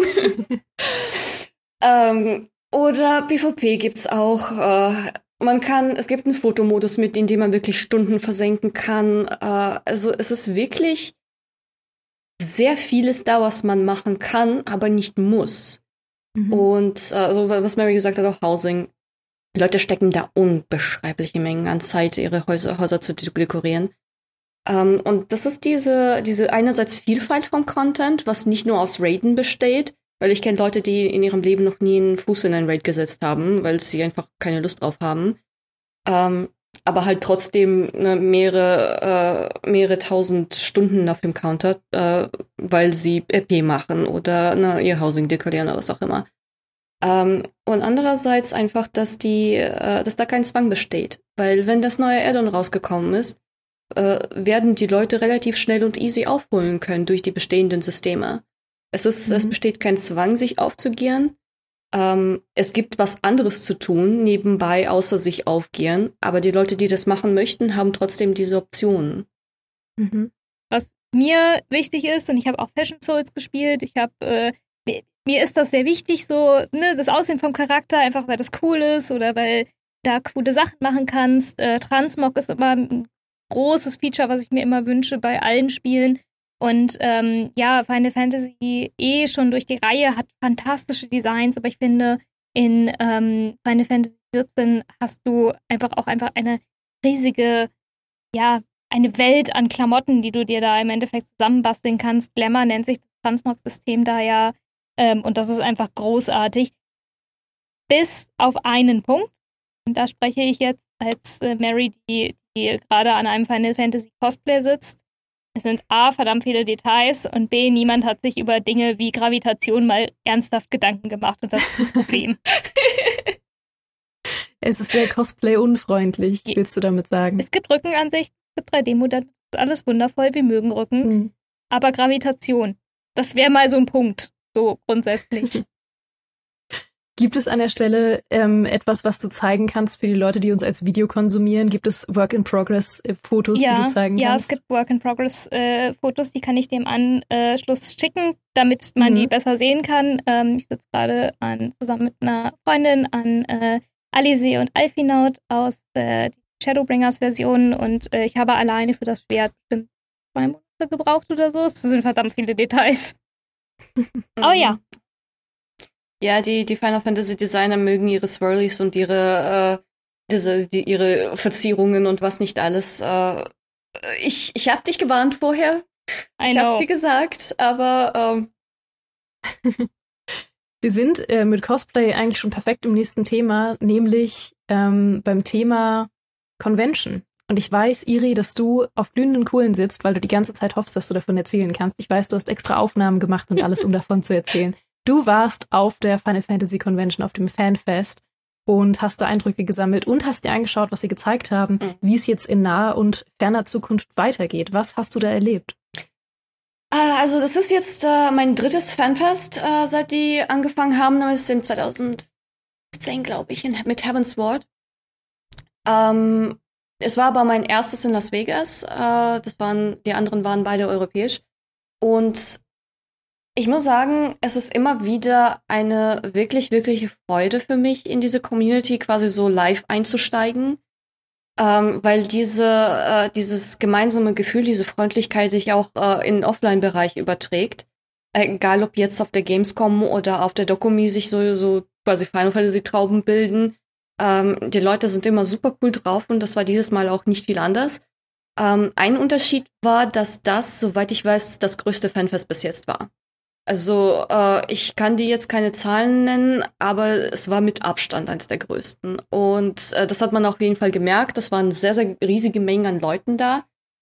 um, oder PvP gibt's auch. Uh, man kann, es gibt einen Fotomodus, mit dem man wirklich Stunden versenken kann. Uh, also es ist wirklich sehr vieles da, was man machen kann, aber nicht muss. Mhm. Und also was Mary gesagt hat, auch Housing. Die Leute stecken da unbeschreibliche Mengen an Zeit, ihre Häuser, Häuser zu dekorieren. Um, und das ist diese, diese einerseits Vielfalt von Content, was nicht nur aus Raiden besteht, weil ich kenne Leute, die in ihrem Leben noch nie einen Fuß in ein Raid gesetzt haben, weil sie einfach keine Lust drauf haben. Um, aber halt trotzdem ne, mehrere, äh, mehrere tausend Stunden auf dem Counter, äh, weil sie R P machen oder ne, ihr Housing dekorieren oder was auch immer. Ähm, und andererseits einfach, dass die, äh, dass da kein Zwang besteht. Weil wenn das neue Add-on rausgekommen ist, äh, werden die Leute relativ schnell und easy aufholen können durch die bestehenden Systeme. Es ist, mhm. es besteht kein Zwang, sich aufzugieren. Ähm, es gibt was anderes zu tun, nebenbei, außer sich aufgieren. Aber die Leute, die das machen möchten, haben trotzdem diese Optionen. Mhm. Was mir wichtig ist, und ich habe auch Fashion Souls gespielt, ich habe, äh, mir, mir ist das sehr wichtig, so, ne, das Aussehen vom Charakter, einfach weil das cool ist oder weil da coole Sachen machen kannst. Äh, Transmog ist immer ein großes Feature, was ich mir immer wünsche bei allen Spielen. Und ähm, ja, Final Fantasy eh schon durch die Reihe hat fantastische Designs, aber ich finde, in ähm, Final Fantasy vierzehn hast du einfach auch einfach eine riesige, ja, eine Welt an Klamotten, die du dir da im Endeffekt zusammenbasteln kannst. Glamour nennt sich das Transmog-System da ja. Ähm, und das ist einfach großartig. Bis auf einen Punkt. Und da spreche ich jetzt als äh, Mary, die, die gerade an einem Final Fantasy Cosplay sitzt. es sind A, verdammt viele Details und B, niemand hat sich über Dinge wie Gravitation mal ernsthaft Gedanken gemacht und das ist ein Problem. Es ist sehr Cosplay-unfreundlich, willst du damit sagen? Es gibt Rückenansicht, es gibt drei D-Modelle, alles wundervoll, wir mögen Rücken. Hm. Aber Gravitation, das wäre mal so ein Punkt, so grundsätzlich. Gibt es an der Stelle ähm, etwas, was du zeigen kannst für die Leute, die uns als Video konsumieren? Gibt es Work-in-Progress-Fotos, ja, die du zeigen ja, kannst? Ja, es gibt Work-in-Progress-Fotos, die kann ich dir im Anschluss schicken, damit man mhm. die besser sehen kann. Ähm, ich sitze gerade an, zusammen mit einer Freundin an äh, Alice und Alfinaut aus äh, Shadowbringers-Version und äh, ich habe alleine für das Schwert bestimmt zwei Monate gebraucht oder so. Es sind verdammt viele Details. Oh ja. Ja, die, die Final Fantasy Designer mögen ihre Swirlies und ihre, äh, diese, die, ihre Verzierungen und was nicht alles. Äh, ich, ich hab dich gewarnt vorher. I ich know. hab dir gesagt, aber ähm. Wir sind äh, mit Cosplay eigentlich schon perfekt im nächsten Thema, nämlich ähm, beim Thema Convention. Und ich weiß, Iri, dass du auf glühenden Kohlen sitzt, weil du die ganze Zeit hoffst, dass du davon erzählen kannst. Ich weiß, du hast extra Aufnahmen gemacht und alles, um davon zu erzählen. Du warst auf der Final Fantasy Convention, auf dem Fanfest und hast da Eindrücke gesammelt und hast dir angeschaut, was sie gezeigt haben, mhm. wie es jetzt in naher und ferner Zukunft weitergeht. Was hast du da erlebt? Also das ist jetzt äh, mein drittes Fanfest, äh, seit die angefangen haben. Das ist in zwanzig fünfzehn, glaube ich, in, mit Heavensward. Ähm, es war aber mein erstes in Las Vegas. Äh, das waren, die anderen waren beide europäisch. Und ich muss sagen, es ist immer wieder eine wirklich, wirkliche Freude für mich, in diese Community quasi so live einzusteigen, ähm, weil diese, äh, dieses gemeinsame Gefühl, diese Freundlichkeit sich auch äh, in den Offline-Bereich überträgt. Äh, egal, ob jetzt auf der Gamescom oder auf der Dokumi sich so, so quasi Final Fantasy-Trauben bilden. Ähm, die Leute sind immer super cool drauf und das war dieses Mal auch nicht viel anders. Ähm, ein Unterschied war, dass das, soweit ich weiß, das größte Fanfest bis jetzt war. Also, äh, ich kann dir jetzt keine Zahlen nennen, aber es war mit Abstand eines der größten. Und äh, das hat man auf jeden Fall gemerkt. Das waren sehr, sehr riesige Mengen an Leuten da.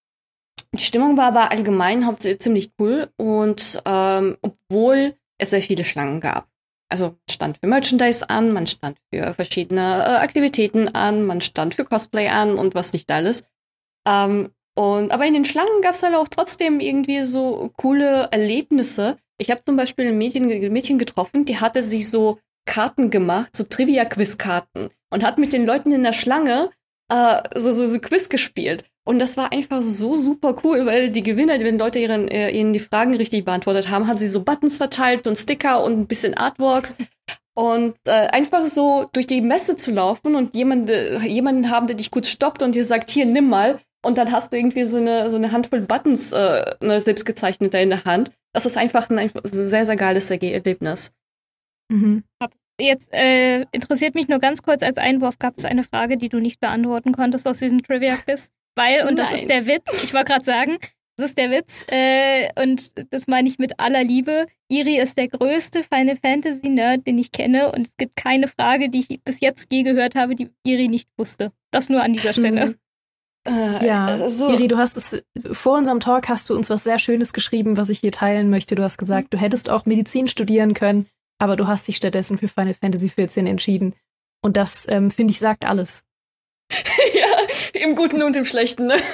Die Stimmung war aber allgemein hauptsächlich ziemlich cool. Und ähm, obwohl es sehr viele Schlangen gab. Also, man stand für Merchandise an, man stand für verschiedene äh, Aktivitäten an, man stand für Cosplay an und was nicht alles. Ähm, und aber in den Schlangen gab es halt auch trotzdem irgendwie so coole Erlebnisse. Ich habe zum Beispiel ein Mädchen, ein Mädchen getroffen, die hatte sich so Karten gemacht, so Trivia-Quiz-Karten und hat mit den Leuten in der Schlange äh, so, so, so Quiz gespielt. Und das war einfach so super cool, weil die Gewinner, wenn Leute ihren, äh, ihnen die Fragen richtig beantwortet haben, hat sie so Buttons verteilt und Sticker und ein bisschen Artworks. Und äh, einfach so durch die Messe zu laufen und jemand, äh, jemanden haben, der dich kurz stoppt und dir sagt, hier, nimm mal. Und dann hast du irgendwie so eine, so eine Handvoll Buttons, äh, eine selbstgezeichnete in der Hand. Das ist einfach ein, ein sehr, sehr geiles Erlebnis. Mhm. Jetzt äh, interessiert mich nur ganz kurz als Einwurf, gab es eine Frage, die du nicht beantworten konntest aus diesem Trivia-Quiz? Weil, und das Nein. ist der Witz, ich wollte gerade sagen, das ist der Witz, äh, und das meine ich mit aller Liebe, Iri ist der größte Final Fantasy-Nerd, den ich kenne, und es gibt keine Frage, die ich bis jetzt je gehört habe, die Iri nicht wusste. Das nur an dieser Stelle. Mhm. Äh, ja, also, Iri, du hast es, vor unserem Talk hast du uns was sehr Schönes geschrieben, was ich hier teilen möchte. Du hast gesagt, du hättest auch Medizin studieren können, aber du hast dich stattdessen für Final Fantasy vierzehn entschieden. Und das, ähm, finde ich, sagt alles. Ja, im Guten und im Schlechten, ne?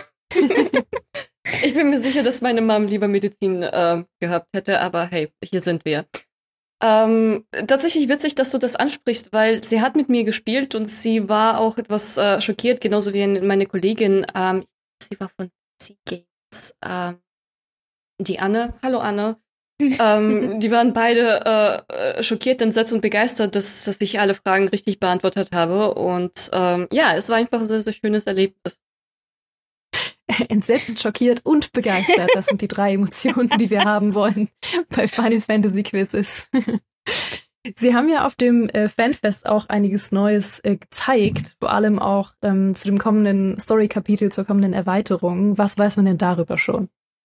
Ich bin mir sicher, dass meine Mom lieber Medizin äh, gehabt hätte, aber hey, hier sind wir. Ähm, tatsächlich witzig, dass du das ansprichst, weil sie hat mit mir gespielt und sie war auch etwas äh, schockiert, genauso wie meine Kollegin. Ähm, sie war von P C Games. Ähm, die Anne, hallo Anne. ähm, die waren beide äh, schockiert, entsetzt und begeistert, dass, dass ich alle Fragen richtig beantwortet habe. Und ähm, ja, es war einfach ein sehr, sehr schönes Erlebnis. Entsetzt, schockiert und begeistert. Das sind die drei Emotionen, die wir haben wollen bei Final Fantasy Quizzes. Sie haben ja auf dem äh, Fanfest auch einiges Neues äh, gezeigt, vor allem auch ähm, zu dem kommenden Story-Kapitel, zur kommenden Erweiterung. Was weiß man denn darüber schon?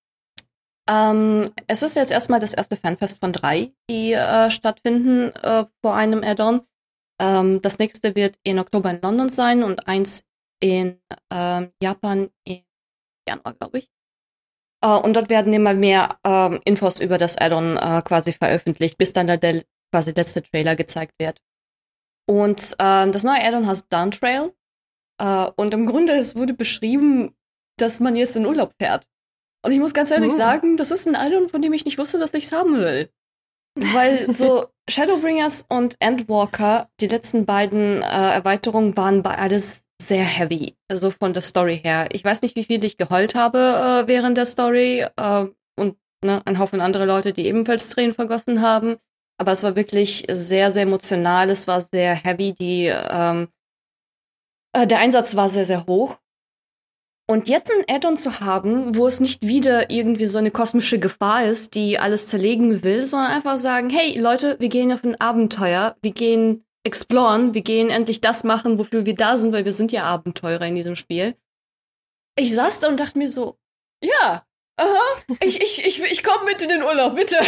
Ähm, es ist jetzt erstmal das erste Fanfest von drei, die äh, stattfinden äh, vor einem Add-on. Ähm, das nächste wird in Oktober in London sein und eins in ähm, Japan im Januar, glaube ich. Uh, und dort werden immer mehr uh, Infos über das Add-on uh, quasi veröffentlicht, bis dann der, der quasi letzte Trailer gezeigt wird. Und uh, das neue Add-on heißt Dawntrail. Uh, und im Grunde, es wurde beschrieben, dass man jetzt in Urlaub fährt. Und ich muss ganz ehrlich oh. sagen, das ist ein Add-on, von dem ich nicht wusste, dass ich es haben will. Weil so Shadowbringers und Endwalker, die letzten beiden uh, Erweiterungen, waren bei alles sehr heavy, also von der Story her. Ich weiß nicht, wie viel ich geheult habe äh, während der Story äh, und ne, ein Haufen andere Leute, die ebenfalls Tränen vergossen haben. Aber es war wirklich sehr, sehr emotional. Es war sehr heavy. Die, ähm, äh, der Einsatz war sehr, sehr hoch. Und jetzt ein Add-on zu haben, wo es nicht wieder irgendwie so eine kosmische Gefahr ist, die alles zerlegen will, sondern einfach sagen, hey Leute, wir gehen auf ein Abenteuer, wir gehen exploren, wir gehen endlich das machen, wofür wir da sind, weil wir sind ja Abenteurer in diesem Spiel. Ich saß da und dachte mir so, ja, aha, ich, ich, ich, ich komme mit in den Urlaub, bitte.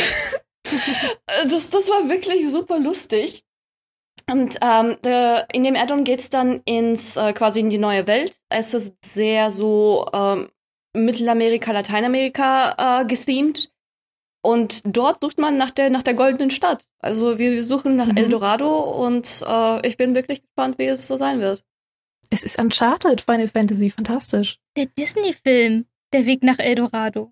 das, das war wirklich super lustig. Und ähm, äh, in dem Add-on geht's dann ins, äh, quasi in die neue Welt. Es ist sehr so ähm, Mittelamerika, Lateinamerika äh, gethemed. Und dort sucht man nach der, nach der goldenen Stadt. Also wir suchen nach mhm. Eldorado und äh, ich bin wirklich gespannt, wie es so sein wird. Es ist Uncharted Final Fantasy, fantastisch. Der Disney-Film, Der Weg nach Eldorado.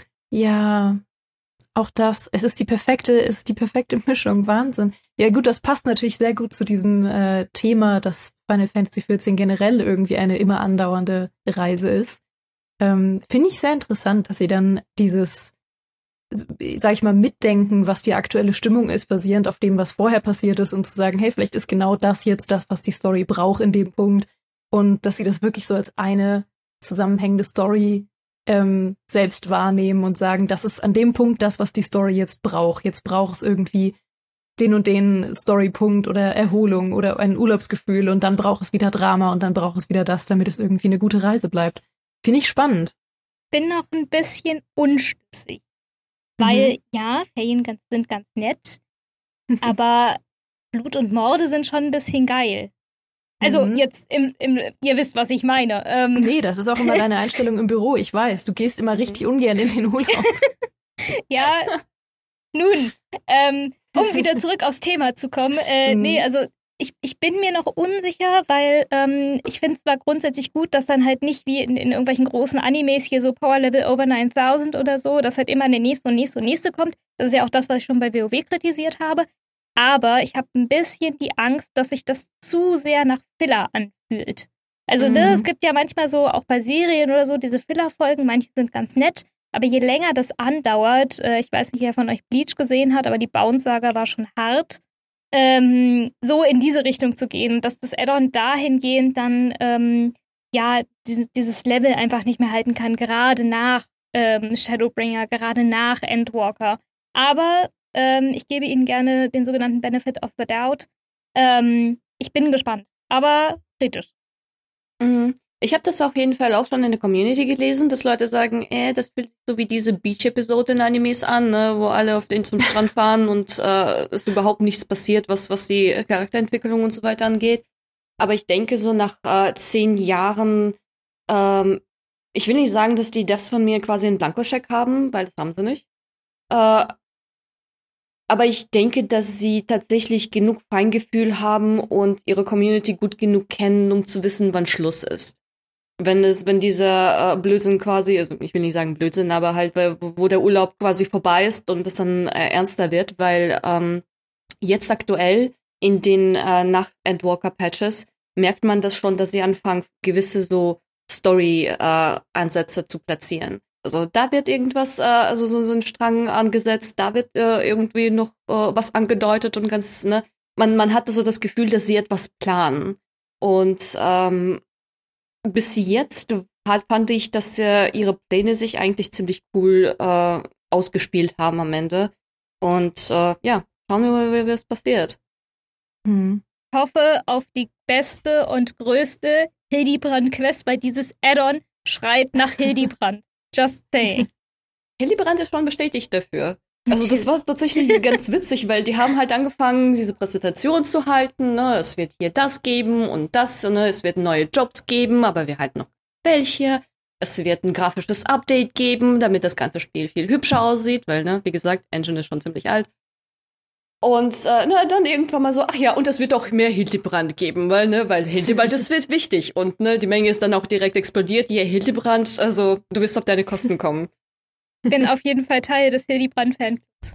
Ja, auch das. Es ist die perfekte, es ist die perfekte Mischung, Wahnsinn. Ja gut, das passt natürlich sehr gut zu diesem äh, Thema, dass Final Fantasy vierzehn generell irgendwie eine immer andauernde Reise ist. Ähm, Finde ich sehr interessant, dass sie dann dieses sag ich mal, mitdenken, was die aktuelle Stimmung ist, basierend auf dem, was vorher passiert ist und zu sagen, hey, vielleicht ist genau das jetzt das, was die Story braucht in dem Punkt und dass sie das wirklich so als eine zusammenhängende Story ähm, selbst wahrnehmen und sagen, das ist an dem Punkt das, was die Story jetzt braucht. Jetzt braucht es irgendwie den und den Storypunkt oder Erholung oder ein Urlaubsgefühl und dann braucht es wieder Drama und dann braucht es wieder das, damit es irgendwie eine gute Reise bleibt. Finde ich spannend. Bin noch ein bisschen unschlüssig. Weil, mhm. ja, Ferien ganz, sind ganz nett, aber Blut und Morde sind schon ein bisschen geil. Also mhm. jetzt, im, im, ihr wisst, was ich meine. Ähm. Nee, das ist auch immer deine Einstellung im Büro, ich weiß. Du gehst immer richtig ungern in den Urlaub. Ja, nun, ähm, um wieder zurück aufs Thema zu kommen. Äh, mhm. Nee, also ich, ich bin mir noch unsicher, weil ähm, ich finde es zwar grundsätzlich gut, dass dann halt nicht wie in, in irgendwelchen großen Animes hier so Power Level over neuntausend oder so, dass halt immer der nächste und nächste und nächste kommt. Das ist ja auch das, was ich schon bei WoW kritisiert habe. Aber ich habe ein bisschen die Angst, dass sich das zu sehr nach Filler anfühlt. Also mhm. ne, es gibt ja manchmal so, auch bei Serien oder so, diese Filler-Folgen, manche sind ganz nett, aber je länger das andauert, äh, ich weiß nicht, wer von euch Bleach gesehen hat, aber die Bounce-Saga war schon hart, ähm, so in diese Richtung zu gehen, dass das Add-on dahingehend dann, ähm, ja, dieses, dieses Level einfach nicht mehr halten kann, gerade nach ähm, Shadowbringer, gerade nach Endwalker. Aber ähm, ich gebe Ihnen gerne den sogenannten Benefit of the Doubt. Ähm, ich bin gespannt, aber kritisch. Mhm. Ich habe das auf jeden Fall auch schon in der Community gelesen, dass Leute sagen, äh, das fühlt sich so wie diese Beach-Episode in Animes an, ne, wo alle auf den zum Strand fahren und äh, es überhaupt nichts passiert, was was die Charakterentwicklung und so weiter angeht. Aber ich denke, so nach äh, zehn Jahren, ähm, ich will nicht sagen, dass die Devs von mir quasi einen Blankoscheck haben, weil das haben sie nicht. Äh, aber ich denke, dass sie tatsächlich genug Feingefühl haben und ihre Community gut genug kennen, um zu wissen, wann Schluss ist. Wenn es, wenn dieser äh, Blödsinn quasi, also ich will nicht sagen Blödsinn, aber halt, wo der Urlaub quasi vorbei ist und es dann äh, ernster wird, weil ähm, jetzt aktuell in den äh, Nach-Endwalker-Patches merkt man das schon, dass sie anfangen, gewisse so Story-Ansätze äh, zu platzieren. Also da wird irgendwas, äh, also so, so ein Strang angesetzt, da wird äh, irgendwie noch äh, was angedeutet und ganz, ne, man, man hatte so das Gefühl, dass sie etwas planen. Und ähm, bis jetzt fand ich, dass äh, ihre Pläne sich eigentlich ziemlich cool äh, ausgespielt haben am Ende. Und äh, ja, schauen wir mal, wie es passiert. Hm. Ich hoffe auf die beste und größte Hildibrand-Quest, weil dieses Add-on schreit nach Hildibrand. Just saying. Hildibrand ist schon bestätigt dafür. Also das war tatsächlich ganz witzig, weil die haben halt angefangen, diese Präsentation zu halten. Ne? Es wird hier das geben und das, ne? Es wird neue Jobs geben, aber wir halten noch welche. es wird ein grafisches Update geben, damit das ganze Spiel viel hübscher aussieht, weil, ne, wie gesagt, Engine ist schon ziemlich alt. Und äh, na, dann irgendwann mal so, ach ja, und es wird auch mehr Hildebrand geben, weil, ne, weil Hildebrand, das wird wichtig. Und, ne, die Menge ist dann auch direkt explodiert. Ja, Hildebrand, also, du wirst auf deine Kosten kommen. Bin auf jeden Fall Teil des Hildebrand-Fanclubs.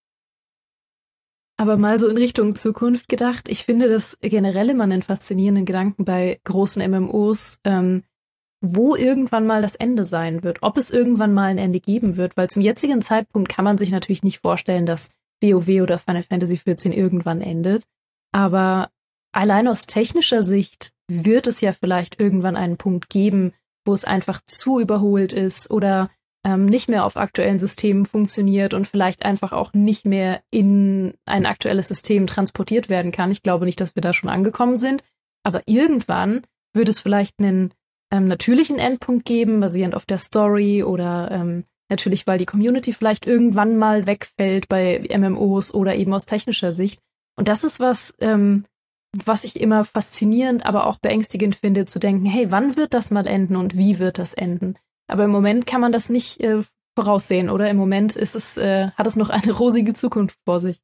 Aber mal so in Richtung Zukunft gedacht, ich finde das generell immer einen faszinierenden Gedanken bei großen M M Os, ähm, wo irgendwann mal das Ende sein wird, ob es irgendwann mal ein Ende geben wird, weil zum jetzigen Zeitpunkt kann man sich natürlich nicht vorstellen, dass WoW oder Final Fantasy vierzehn irgendwann endet, aber allein aus technischer Sicht wird es ja vielleicht irgendwann einen Punkt geben, wo es einfach zu überholt ist oder ähm, nicht mehr auf aktuellen Systemen funktioniert und vielleicht einfach auch nicht mehr in ein aktuelles System transportiert werden kann. Ich glaube nicht, dass wir da schon angekommen sind, aber irgendwann wird es vielleicht einen ähm, natürlichen Endpunkt geben, basierend auf der Story oder ähm, natürlich, weil die Community vielleicht irgendwann mal wegfällt bei M M Os oder eben aus technischer Sicht. Und das ist was, ähm, was ich immer faszinierend, aber auch beängstigend finde, zu denken, hey, wann wird das mal enden und wie wird das enden? Aber im Moment kann man das nicht äh, voraussehen, oder? Im Moment ist es, äh, hat es noch eine rosige Zukunft vor sich.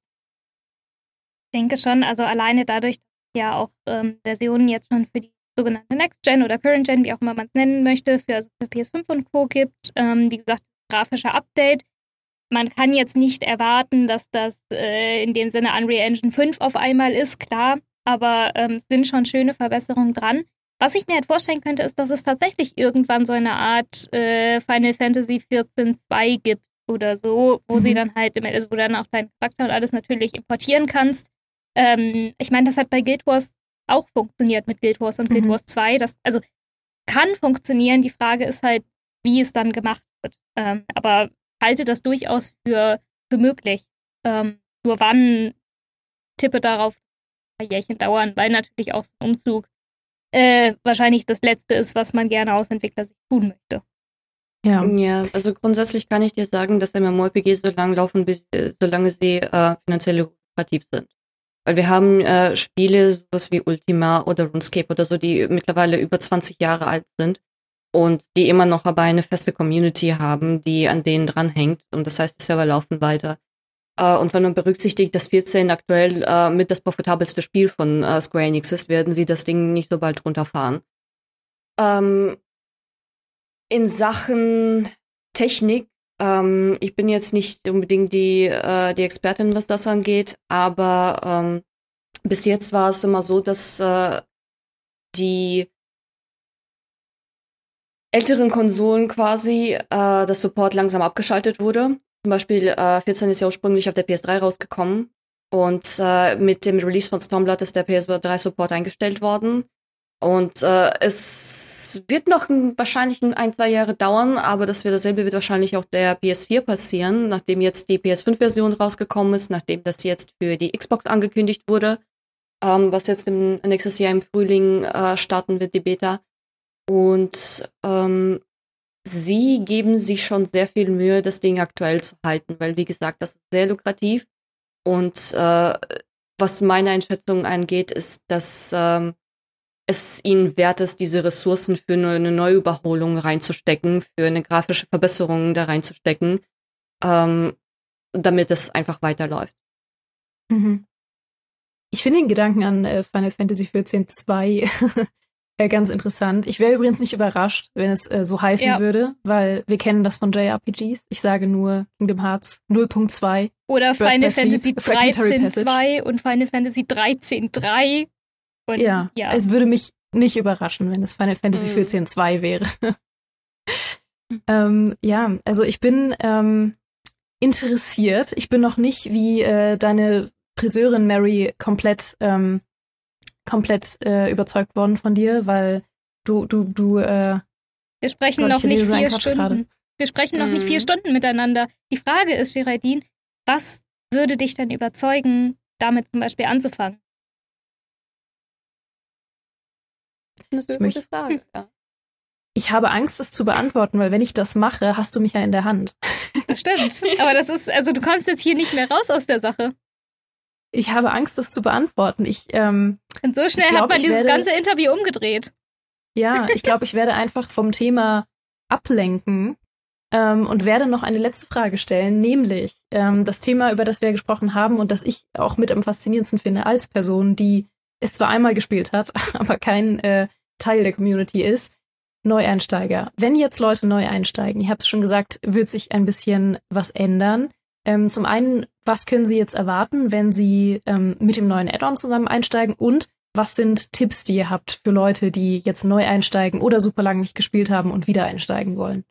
Ich denke schon, also alleine dadurch, dass es ja auch ähm, Versionen jetzt schon für die sogenannte Next-Gen oder Current-Gen, wie auch immer man es nennen möchte, für, also für P S fünf und Co. gibt. Ähm, wie gesagt, grafischer Update. Man kann jetzt nicht erwarten, dass das äh, in dem Sinne Unreal Engine fünf auf einmal ist, klar, aber ähm, es sind schon schöne Verbesserungen dran. Was ich mir halt vorstellen könnte, ist, dass es tatsächlich irgendwann so eine Art äh, Final Fantasy vierzehn zwei gibt oder so, wo mhm. sie dann halt, also wo du dann auch deinen Charakter und alles natürlich importieren kannst. Ähm, ich meine, das hat bei Guild Wars auch funktioniert mit Guild Wars und mhm. Guild Wars zwei. Das, also kann funktionieren, die Frage ist halt, wie es dann gemacht wird. Ähm, aber halte das durchaus für, für möglich. Ähm, nur wann tippe darauf, ein paar Jährchen dauern, weil natürlich auch so ein Umzug äh, wahrscheinlich das Letzte ist, was man gerne aus Entwicklersicht tun möchte. Ja. ja, also grundsätzlich kann ich dir sagen, dass MMORPG so lange laufen, bis, solange sie äh, finanziell lukrativ sind. Weil wir haben äh, Spiele, sowas wie Ultima oder RuneScape oder so, die mittlerweile über zwanzig Jahre alt sind und die immer noch aber eine feste Community haben, die an denen dranhängt. Und das heißt, die Server laufen weiter. Uh, und wenn man berücksichtigt, dass vierzehn aktuell uh, mit das profitabelste Spiel von uh, Square Enix ist, werden sie das Ding nicht so bald runterfahren. Um, in Sachen Technik, um, ich bin jetzt nicht unbedingt die, uh, die Expertin, was das angeht, aber um, bis jetzt war es immer so, dass uh, die älteren Konsolen quasi uh, das Support langsam abgeschaltet wurde. Zum Beispiel äh, vierzehn ist ja ursprünglich auf der P S drei rausgekommen und äh, mit dem Release von Stormblood ist der P S drei Support eingestellt worden und äh, es wird noch ein, wahrscheinlich ein, zwei Jahre dauern, aber das wird dasselbe wird wahrscheinlich auch der P S vier passieren, nachdem jetzt die P S fünf Version rausgekommen ist, nachdem das jetzt für die Xbox angekündigt wurde, ähm, was jetzt im nächstes Jahr im Frühling äh, starten wird, die Beta. Und ähm, sie geben sich schon sehr viel Mühe, das Ding aktuell zu halten, weil, wie gesagt, das ist sehr lukrativ. Und äh, was meine Einschätzung angeht, ist, dass ähm, es ihnen wert ist, diese Ressourcen für eine, eine Neuüberholung reinzustecken, für eine grafische Verbesserung da reinzustecken, ähm, damit es einfach weiterläuft. Mhm. Ich finde den Gedanken an äh, Final Fantasy vierzehn zwei ganz interessant. Ich wäre übrigens nicht überrascht, wenn es äh, so heißen ja. würde, weil wir kennen das von J R P Gs. Ich sage nur Kingdom Hearts null Punkt zwei. Oder Final Fantasy dreizehn zwei und Final Fantasy dreizehn drei. Und ja, ja, es würde mich nicht überraschen, wenn es Final Fantasy vierzehn zwei wäre. ähm, ja, also ich bin ähm, interessiert. Ich bin noch nicht wie äh, deine Friseurin Mary komplett ähm, komplett äh, überzeugt worden von dir, weil du, du, du, äh, Wir sprechen Gott, noch nicht vier Stunden. Grade. Wir sprechen noch mm. nicht vier Stunden miteinander. Die Frage ist, Geraldine, was würde dich denn überzeugen, damit zum Beispiel anzufangen? Das ist eine gute Frage, ja. Ich habe Angst, es zu beantworten, weil wenn ich das mache, hast du mich ja in der Hand. Das stimmt. Aber das ist, also du kommst jetzt hier nicht mehr raus aus der Sache. Ich habe Angst, das zu beantworten. Ich, ähm, Und so schnell glaub, hat man dieses werde, ganze Interview umgedreht. Ja, ich glaube, ich werde einfach vom Thema ablenken ähm, und werde noch eine letzte Frage stellen, nämlich ähm, das Thema, über das wir gesprochen haben und das ich auch mit am faszinierendsten finde als Person, die es zwar einmal gespielt hat, aber kein äh, Teil der Community ist, Neueinsteiger. Wenn jetzt Leute neu einsteigen, ich habe es schon gesagt, wird sich ein bisschen was ändern. Ähm, zum einen, was können sie jetzt erwarten, wenn sie ähm, mit dem neuen Add-on zusammen einsteigen, und was sind Tipps, die ihr habt für Leute, die jetzt neu einsteigen oder super lange nicht gespielt haben und wieder einsteigen wollen?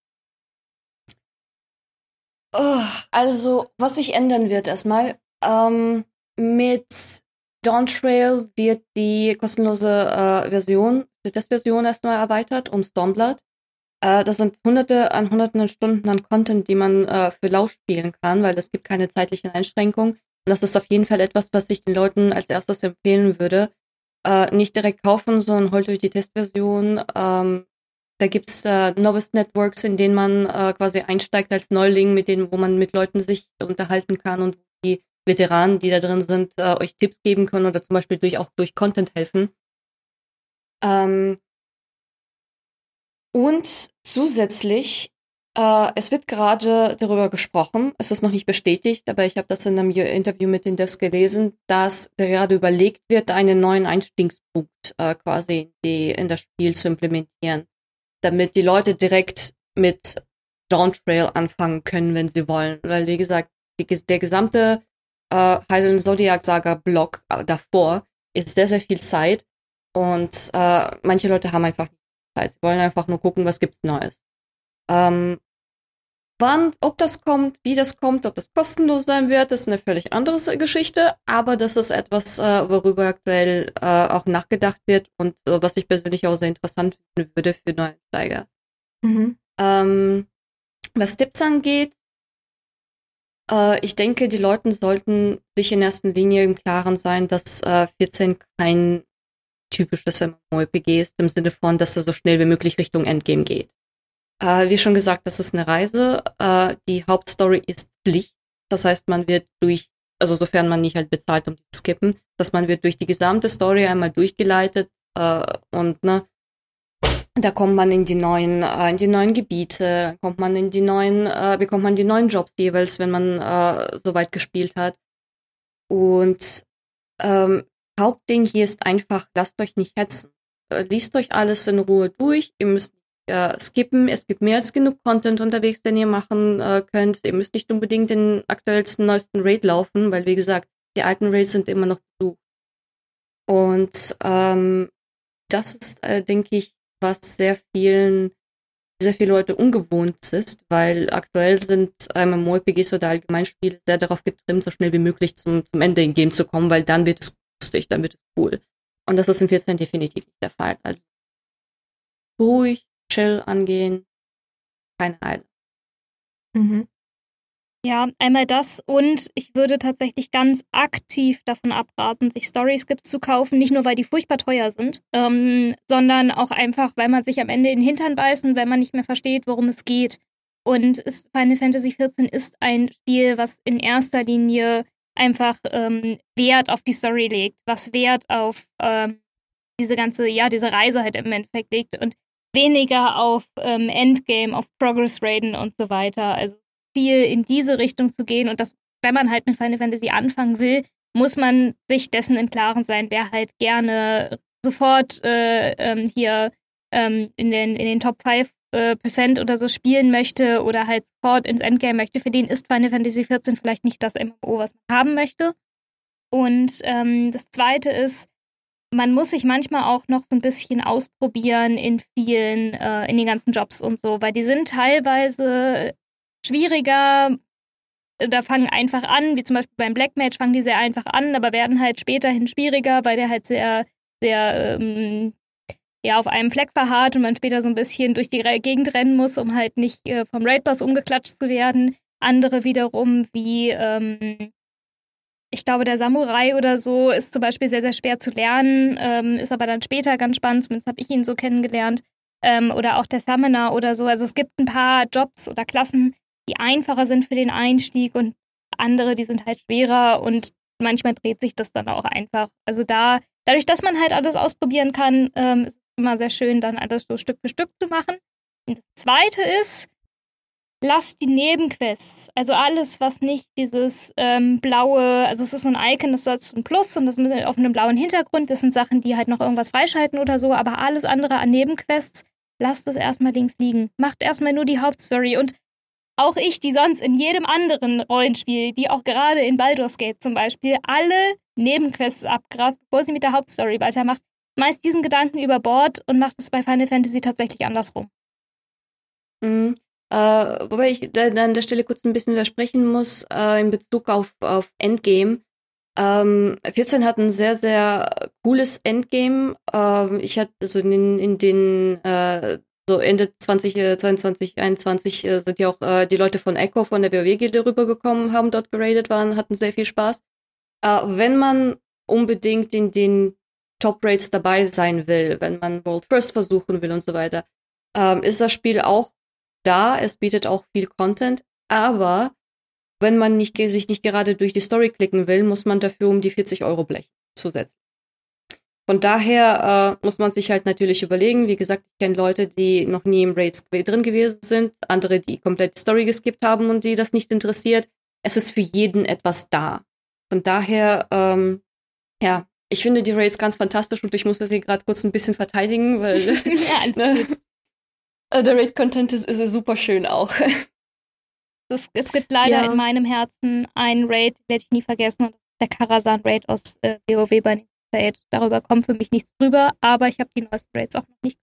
Oh, also, was sich ändern wird erstmal, ähm, mit Dawntrail wird die kostenlose äh, Version, die Testversion erstmal erweitert um Stormblood. Äh, das sind hunderte an hunderten an Stunden an Content, die man äh, für lau spielen kann, weil es gibt keine zeitlichen Einschränkungen. Und das ist auf jeden Fall etwas, was ich den Leuten als erstes empfehlen würde. Äh, nicht direkt kaufen, sondern holt euch die Testversion. Ähm, da gibt's äh, Novice Networks, in denen man äh, quasi einsteigt als Neuling, mit denen, wo man mit Leuten sich unterhalten kann und die Veteranen, die da drin sind, äh, euch Tipps geben können oder zum Beispiel durch, auch durch Content helfen. Ähm, und zusätzlich, äh, es wird gerade darüber gesprochen, es ist noch nicht bestätigt, aber ich habe das in einem Interview mit den Devs gelesen, dass gerade überlegt wird, einen neuen Einstiegspunkt äh, quasi in, die, in das Spiel zu implementieren, damit die Leute direkt mit Dawntrail anfangen können, wenn sie wollen. Weil, wie gesagt, die, der gesamte äh, Hylian Zodiac Saga Block äh, davor ist sehr, sehr viel Zeit und äh, manche Leute haben einfach nicht Zeit. Sie wollen einfach nur gucken, was gibt's Neues. Ähm, wann, ob das kommt, wie das kommt, ob das kostenlos sein wird, ist eine völlig andere Geschichte, aber das ist etwas, äh, worüber aktuell äh, auch nachgedacht wird und äh, was ich persönlich auch sehr interessant finden würde für Neueinsteiger. Mhm. Ähm, was Tipps angeht, äh, ich denke, die Leute sollten sich in erster Linie im Klaren sein, dass äh, vierzehn kein typisches MMORPG ist, im Sinne von, dass er so schnell wie möglich Richtung Endgame geht. Äh, wie schon gesagt, das ist eine Reise. Äh, die Hauptstory ist Pflicht. Das heißt, man wird durch, also sofern man nicht halt bezahlt, um die zu skippen, dass man wird durch die gesamte Story einmal durchgeleitet äh, und ne, da kommt man in die neuen, äh, in die neuen Gebiete, kommt man in die neuen, äh, bekommt man die neuen Jobs jeweils, wenn man äh, so weit gespielt hat. Und ähm, Hauptding hier ist einfach, lasst euch nicht hetzen. Äh, liest euch alles in Ruhe durch. Ihr müsst äh, skippen. Es gibt mehr als genug Content unterwegs, den ihr machen äh, könnt. Ihr müsst nicht unbedingt den aktuellsten, neuesten Raid laufen, weil, wie gesagt, die alten Raids sind immer noch besucht. Und ähm, das ist, äh, denke ich, was sehr vielen, sehr viele Leute ungewohnt ist, weil aktuell sind MMORPGs oder Allgemeinspiele sehr darauf getrimmt, so schnell wie möglich zum, zum Ende im Game zu kommen, weil dann wird es lustig, dann wird es cool. Und das ist in vierzehn definitiv nicht der Fall. Also ruhig, chill angehen, keine Eile. Mhm. Ja, einmal das, und ich würde tatsächlich ganz aktiv davon abraten, sich Story-Skips zu kaufen, nicht nur, weil die furchtbar teuer sind, ähm, sondern auch einfach, weil man sich am Ende in den Hintern beißen, weil man nicht mehr versteht, worum es geht. Und ist, Final Fantasy vierzehn ist ein Spiel, was in erster Linie einfach ähm, Wert auf die Story legt, was Wert auf ähm, diese ganze, ja, diese Reise halt im Endeffekt legt und weniger auf ähm, Endgame, auf Progress-Raiden und so weiter. Also viel in diese Richtung zu gehen, und das, wenn man halt mit Final Fantasy anfangen will, muss man sich dessen im Klaren sein, wer halt gerne sofort äh, ähm, hier ähm, in den, in den Top fünf äh, Prozent oder so spielen möchte oder halt sofort ins Endgame möchte, für den ist Final Fantasy vierzehn vielleicht nicht das M M O, was man haben möchte. Und ähm, das Zweite ist, man muss sich manchmal auch noch so ein bisschen ausprobieren in vielen, äh, in den ganzen Jobs und so, weil die sind teilweise schwieriger, da fangen einfach an, wie zum Beispiel beim Black Mage fangen die sehr einfach an, aber werden halt späterhin schwieriger, weil der halt sehr, sehr ähm, ja, auf einem Fleck verharrt und man später so ein bisschen durch die Gegend rennen muss, um halt nicht äh, vom Raidboss umgeklatscht zu werden. Andere wiederum, wie ähm, ich glaube, der Samurai oder so ist zum Beispiel sehr, sehr schwer zu lernen, ähm, ist aber dann später ganz spannend, zumindest habe ich ihn so kennengelernt. Ähm, oder auch der Summoner oder so. Also es gibt ein paar Jobs oder Klassen, die einfacher sind für den Einstieg, und andere, die sind halt schwerer, und manchmal dreht sich das dann auch einfach. Also da, dadurch, dass man halt alles ausprobieren kann, ähm, ist es immer sehr schön, dann alles so Stück für Stück zu machen. Und das Zweite ist, lasst die Nebenquests, also alles, was nicht dieses ähm, blaue, also es ist so ein Icon, das ist so ein Plus und das mit auf einem blauen Hintergrund, das sind Sachen, die halt noch irgendwas freischalten oder so, aber alles andere an Nebenquests, lasst es erstmal links liegen. Macht erstmal nur die Hauptstory und auch ich, die sonst in jedem anderen Rollenspiel, die auch gerade in Baldur's Gate zum Beispiel, alle Nebenquests abgrast, bevor sie mit der Hauptstory weitermacht, meist diesen Gedanken über Bord und macht es bei Final Fantasy tatsächlich andersrum. Mhm. Äh, wobei ich da, da an der Stelle kurz ein bisschen widersprechen muss, äh, in Bezug auf, auf Endgame. Ähm, vierzehn hat ein sehr, sehr cooles Endgame. Ähm, ich hatte so in, in den äh, so Ende zwanzig zweiundzwanzig, einundzwanzig äh, sind ja auch äh, die Leute von Echo von der WoW-Gilde rübergekommen, haben dort geradet, waren, hatten sehr viel Spaß. Äh, wenn man unbedingt in den Top-Rates dabei sein will, wenn man World First versuchen will und so weiter, ähm, ist das Spiel auch da. Es bietet auch viel Content, aber wenn man nicht, sich nicht gerade durch die Story klicken will, muss man dafür um die vierzig Euro blechen zusätzlich. Von daher äh, muss man sich halt natürlich überlegen, wie gesagt, ich kenne Leute, die noch nie im Raids drin gewesen sind, andere, die komplett die Story geskippt haben und die das nicht interessiert. Es ist für jeden etwas da. Von daher, ähm, ja, ich finde die Raids ganz fantastisch und ich musste sie gerade kurz ein bisschen verteidigen, weil ja, ne, der Raid-Content ist, ist super schön auch. Es, es gibt leider Ja. in meinem Herzen einen Raid, werde ich nie vergessen, und das ist der Karazhan-Raid aus äh, WoW bei Crusade. Darüber kommt für mich nichts drüber, aber ich habe die neuesten Raids auch noch nicht.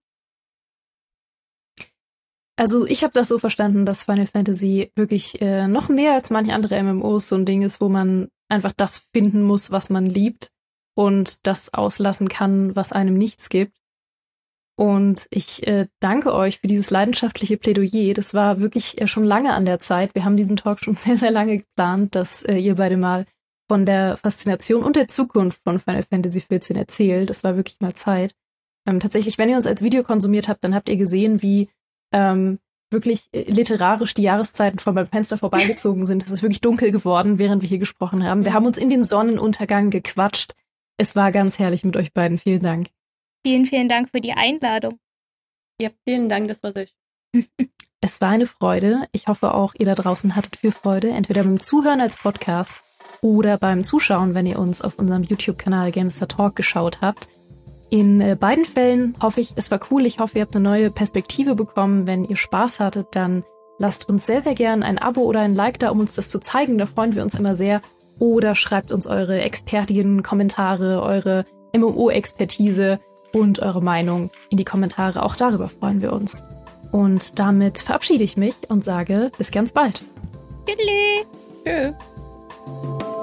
Also ich habe das so verstanden, dass Final Fantasy wirklich äh, noch mehr als manche andere M M Os so ein Ding ist, wo man einfach das finden muss, was man liebt und das auslassen kann, was einem nichts gibt. Und ich äh, danke euch für dieses leidenschaftliche Plädoyer. Das war wirklich äh, schon lange an der Zeit. Wir haben diesen Talk schon sehr, sehr lange geplant, dass äh, ihr beide mal von der Faszination und der Zukunft von Final Fantasy vierzehn erzählt. Das war wirklich mal Zeit. Ähm, tatsächlich, wenn ihr uns als Video konsumiert habt, dann habt ihr gesehen, wie ähm, wirklich äh, literarisch die Jahreszeiten von meinem Fenster vorbeigezogen sind. Es ist wirklich dunkel geworden, während wir hier gesprochen haben. Wir haben uns in den Sonnenuntergang gequatscht. Es war ganz herrlich mit euch beiden. Vielen Dank. Vielen, vielen Dank für die Einladung. Ja, vielen Dank, das war sehr schön. Es war eine Freude. Ich hoffe auch, ihr da draußen hattet viel Freude, entweder beim Zuhören als Podcast oder beim Zuschauen, wenn ihr uns auf unserem YouTube-Kanal Gamester Talk geschaut habt. In äh, beiden Fällen hoffe ich, es war cool. Ich hoffe, ihr habt eine neue Perspektive bekommen. Wenn ihr Spaß hattet, dann lasst uns sehr, sehr gern ein Abo oder ein Like da, um uns das zu zeigen. Da freuen wir uns immer sehr. Oder schreibt uns eure Expertinnen-Kommentare, eure M M O-Expertise und eure Meinung in die Kommentare. Auch darüber freuen wir uns. Und damit verabschiede ich mich und sage bis ganz bald. Tschüss. Tschö.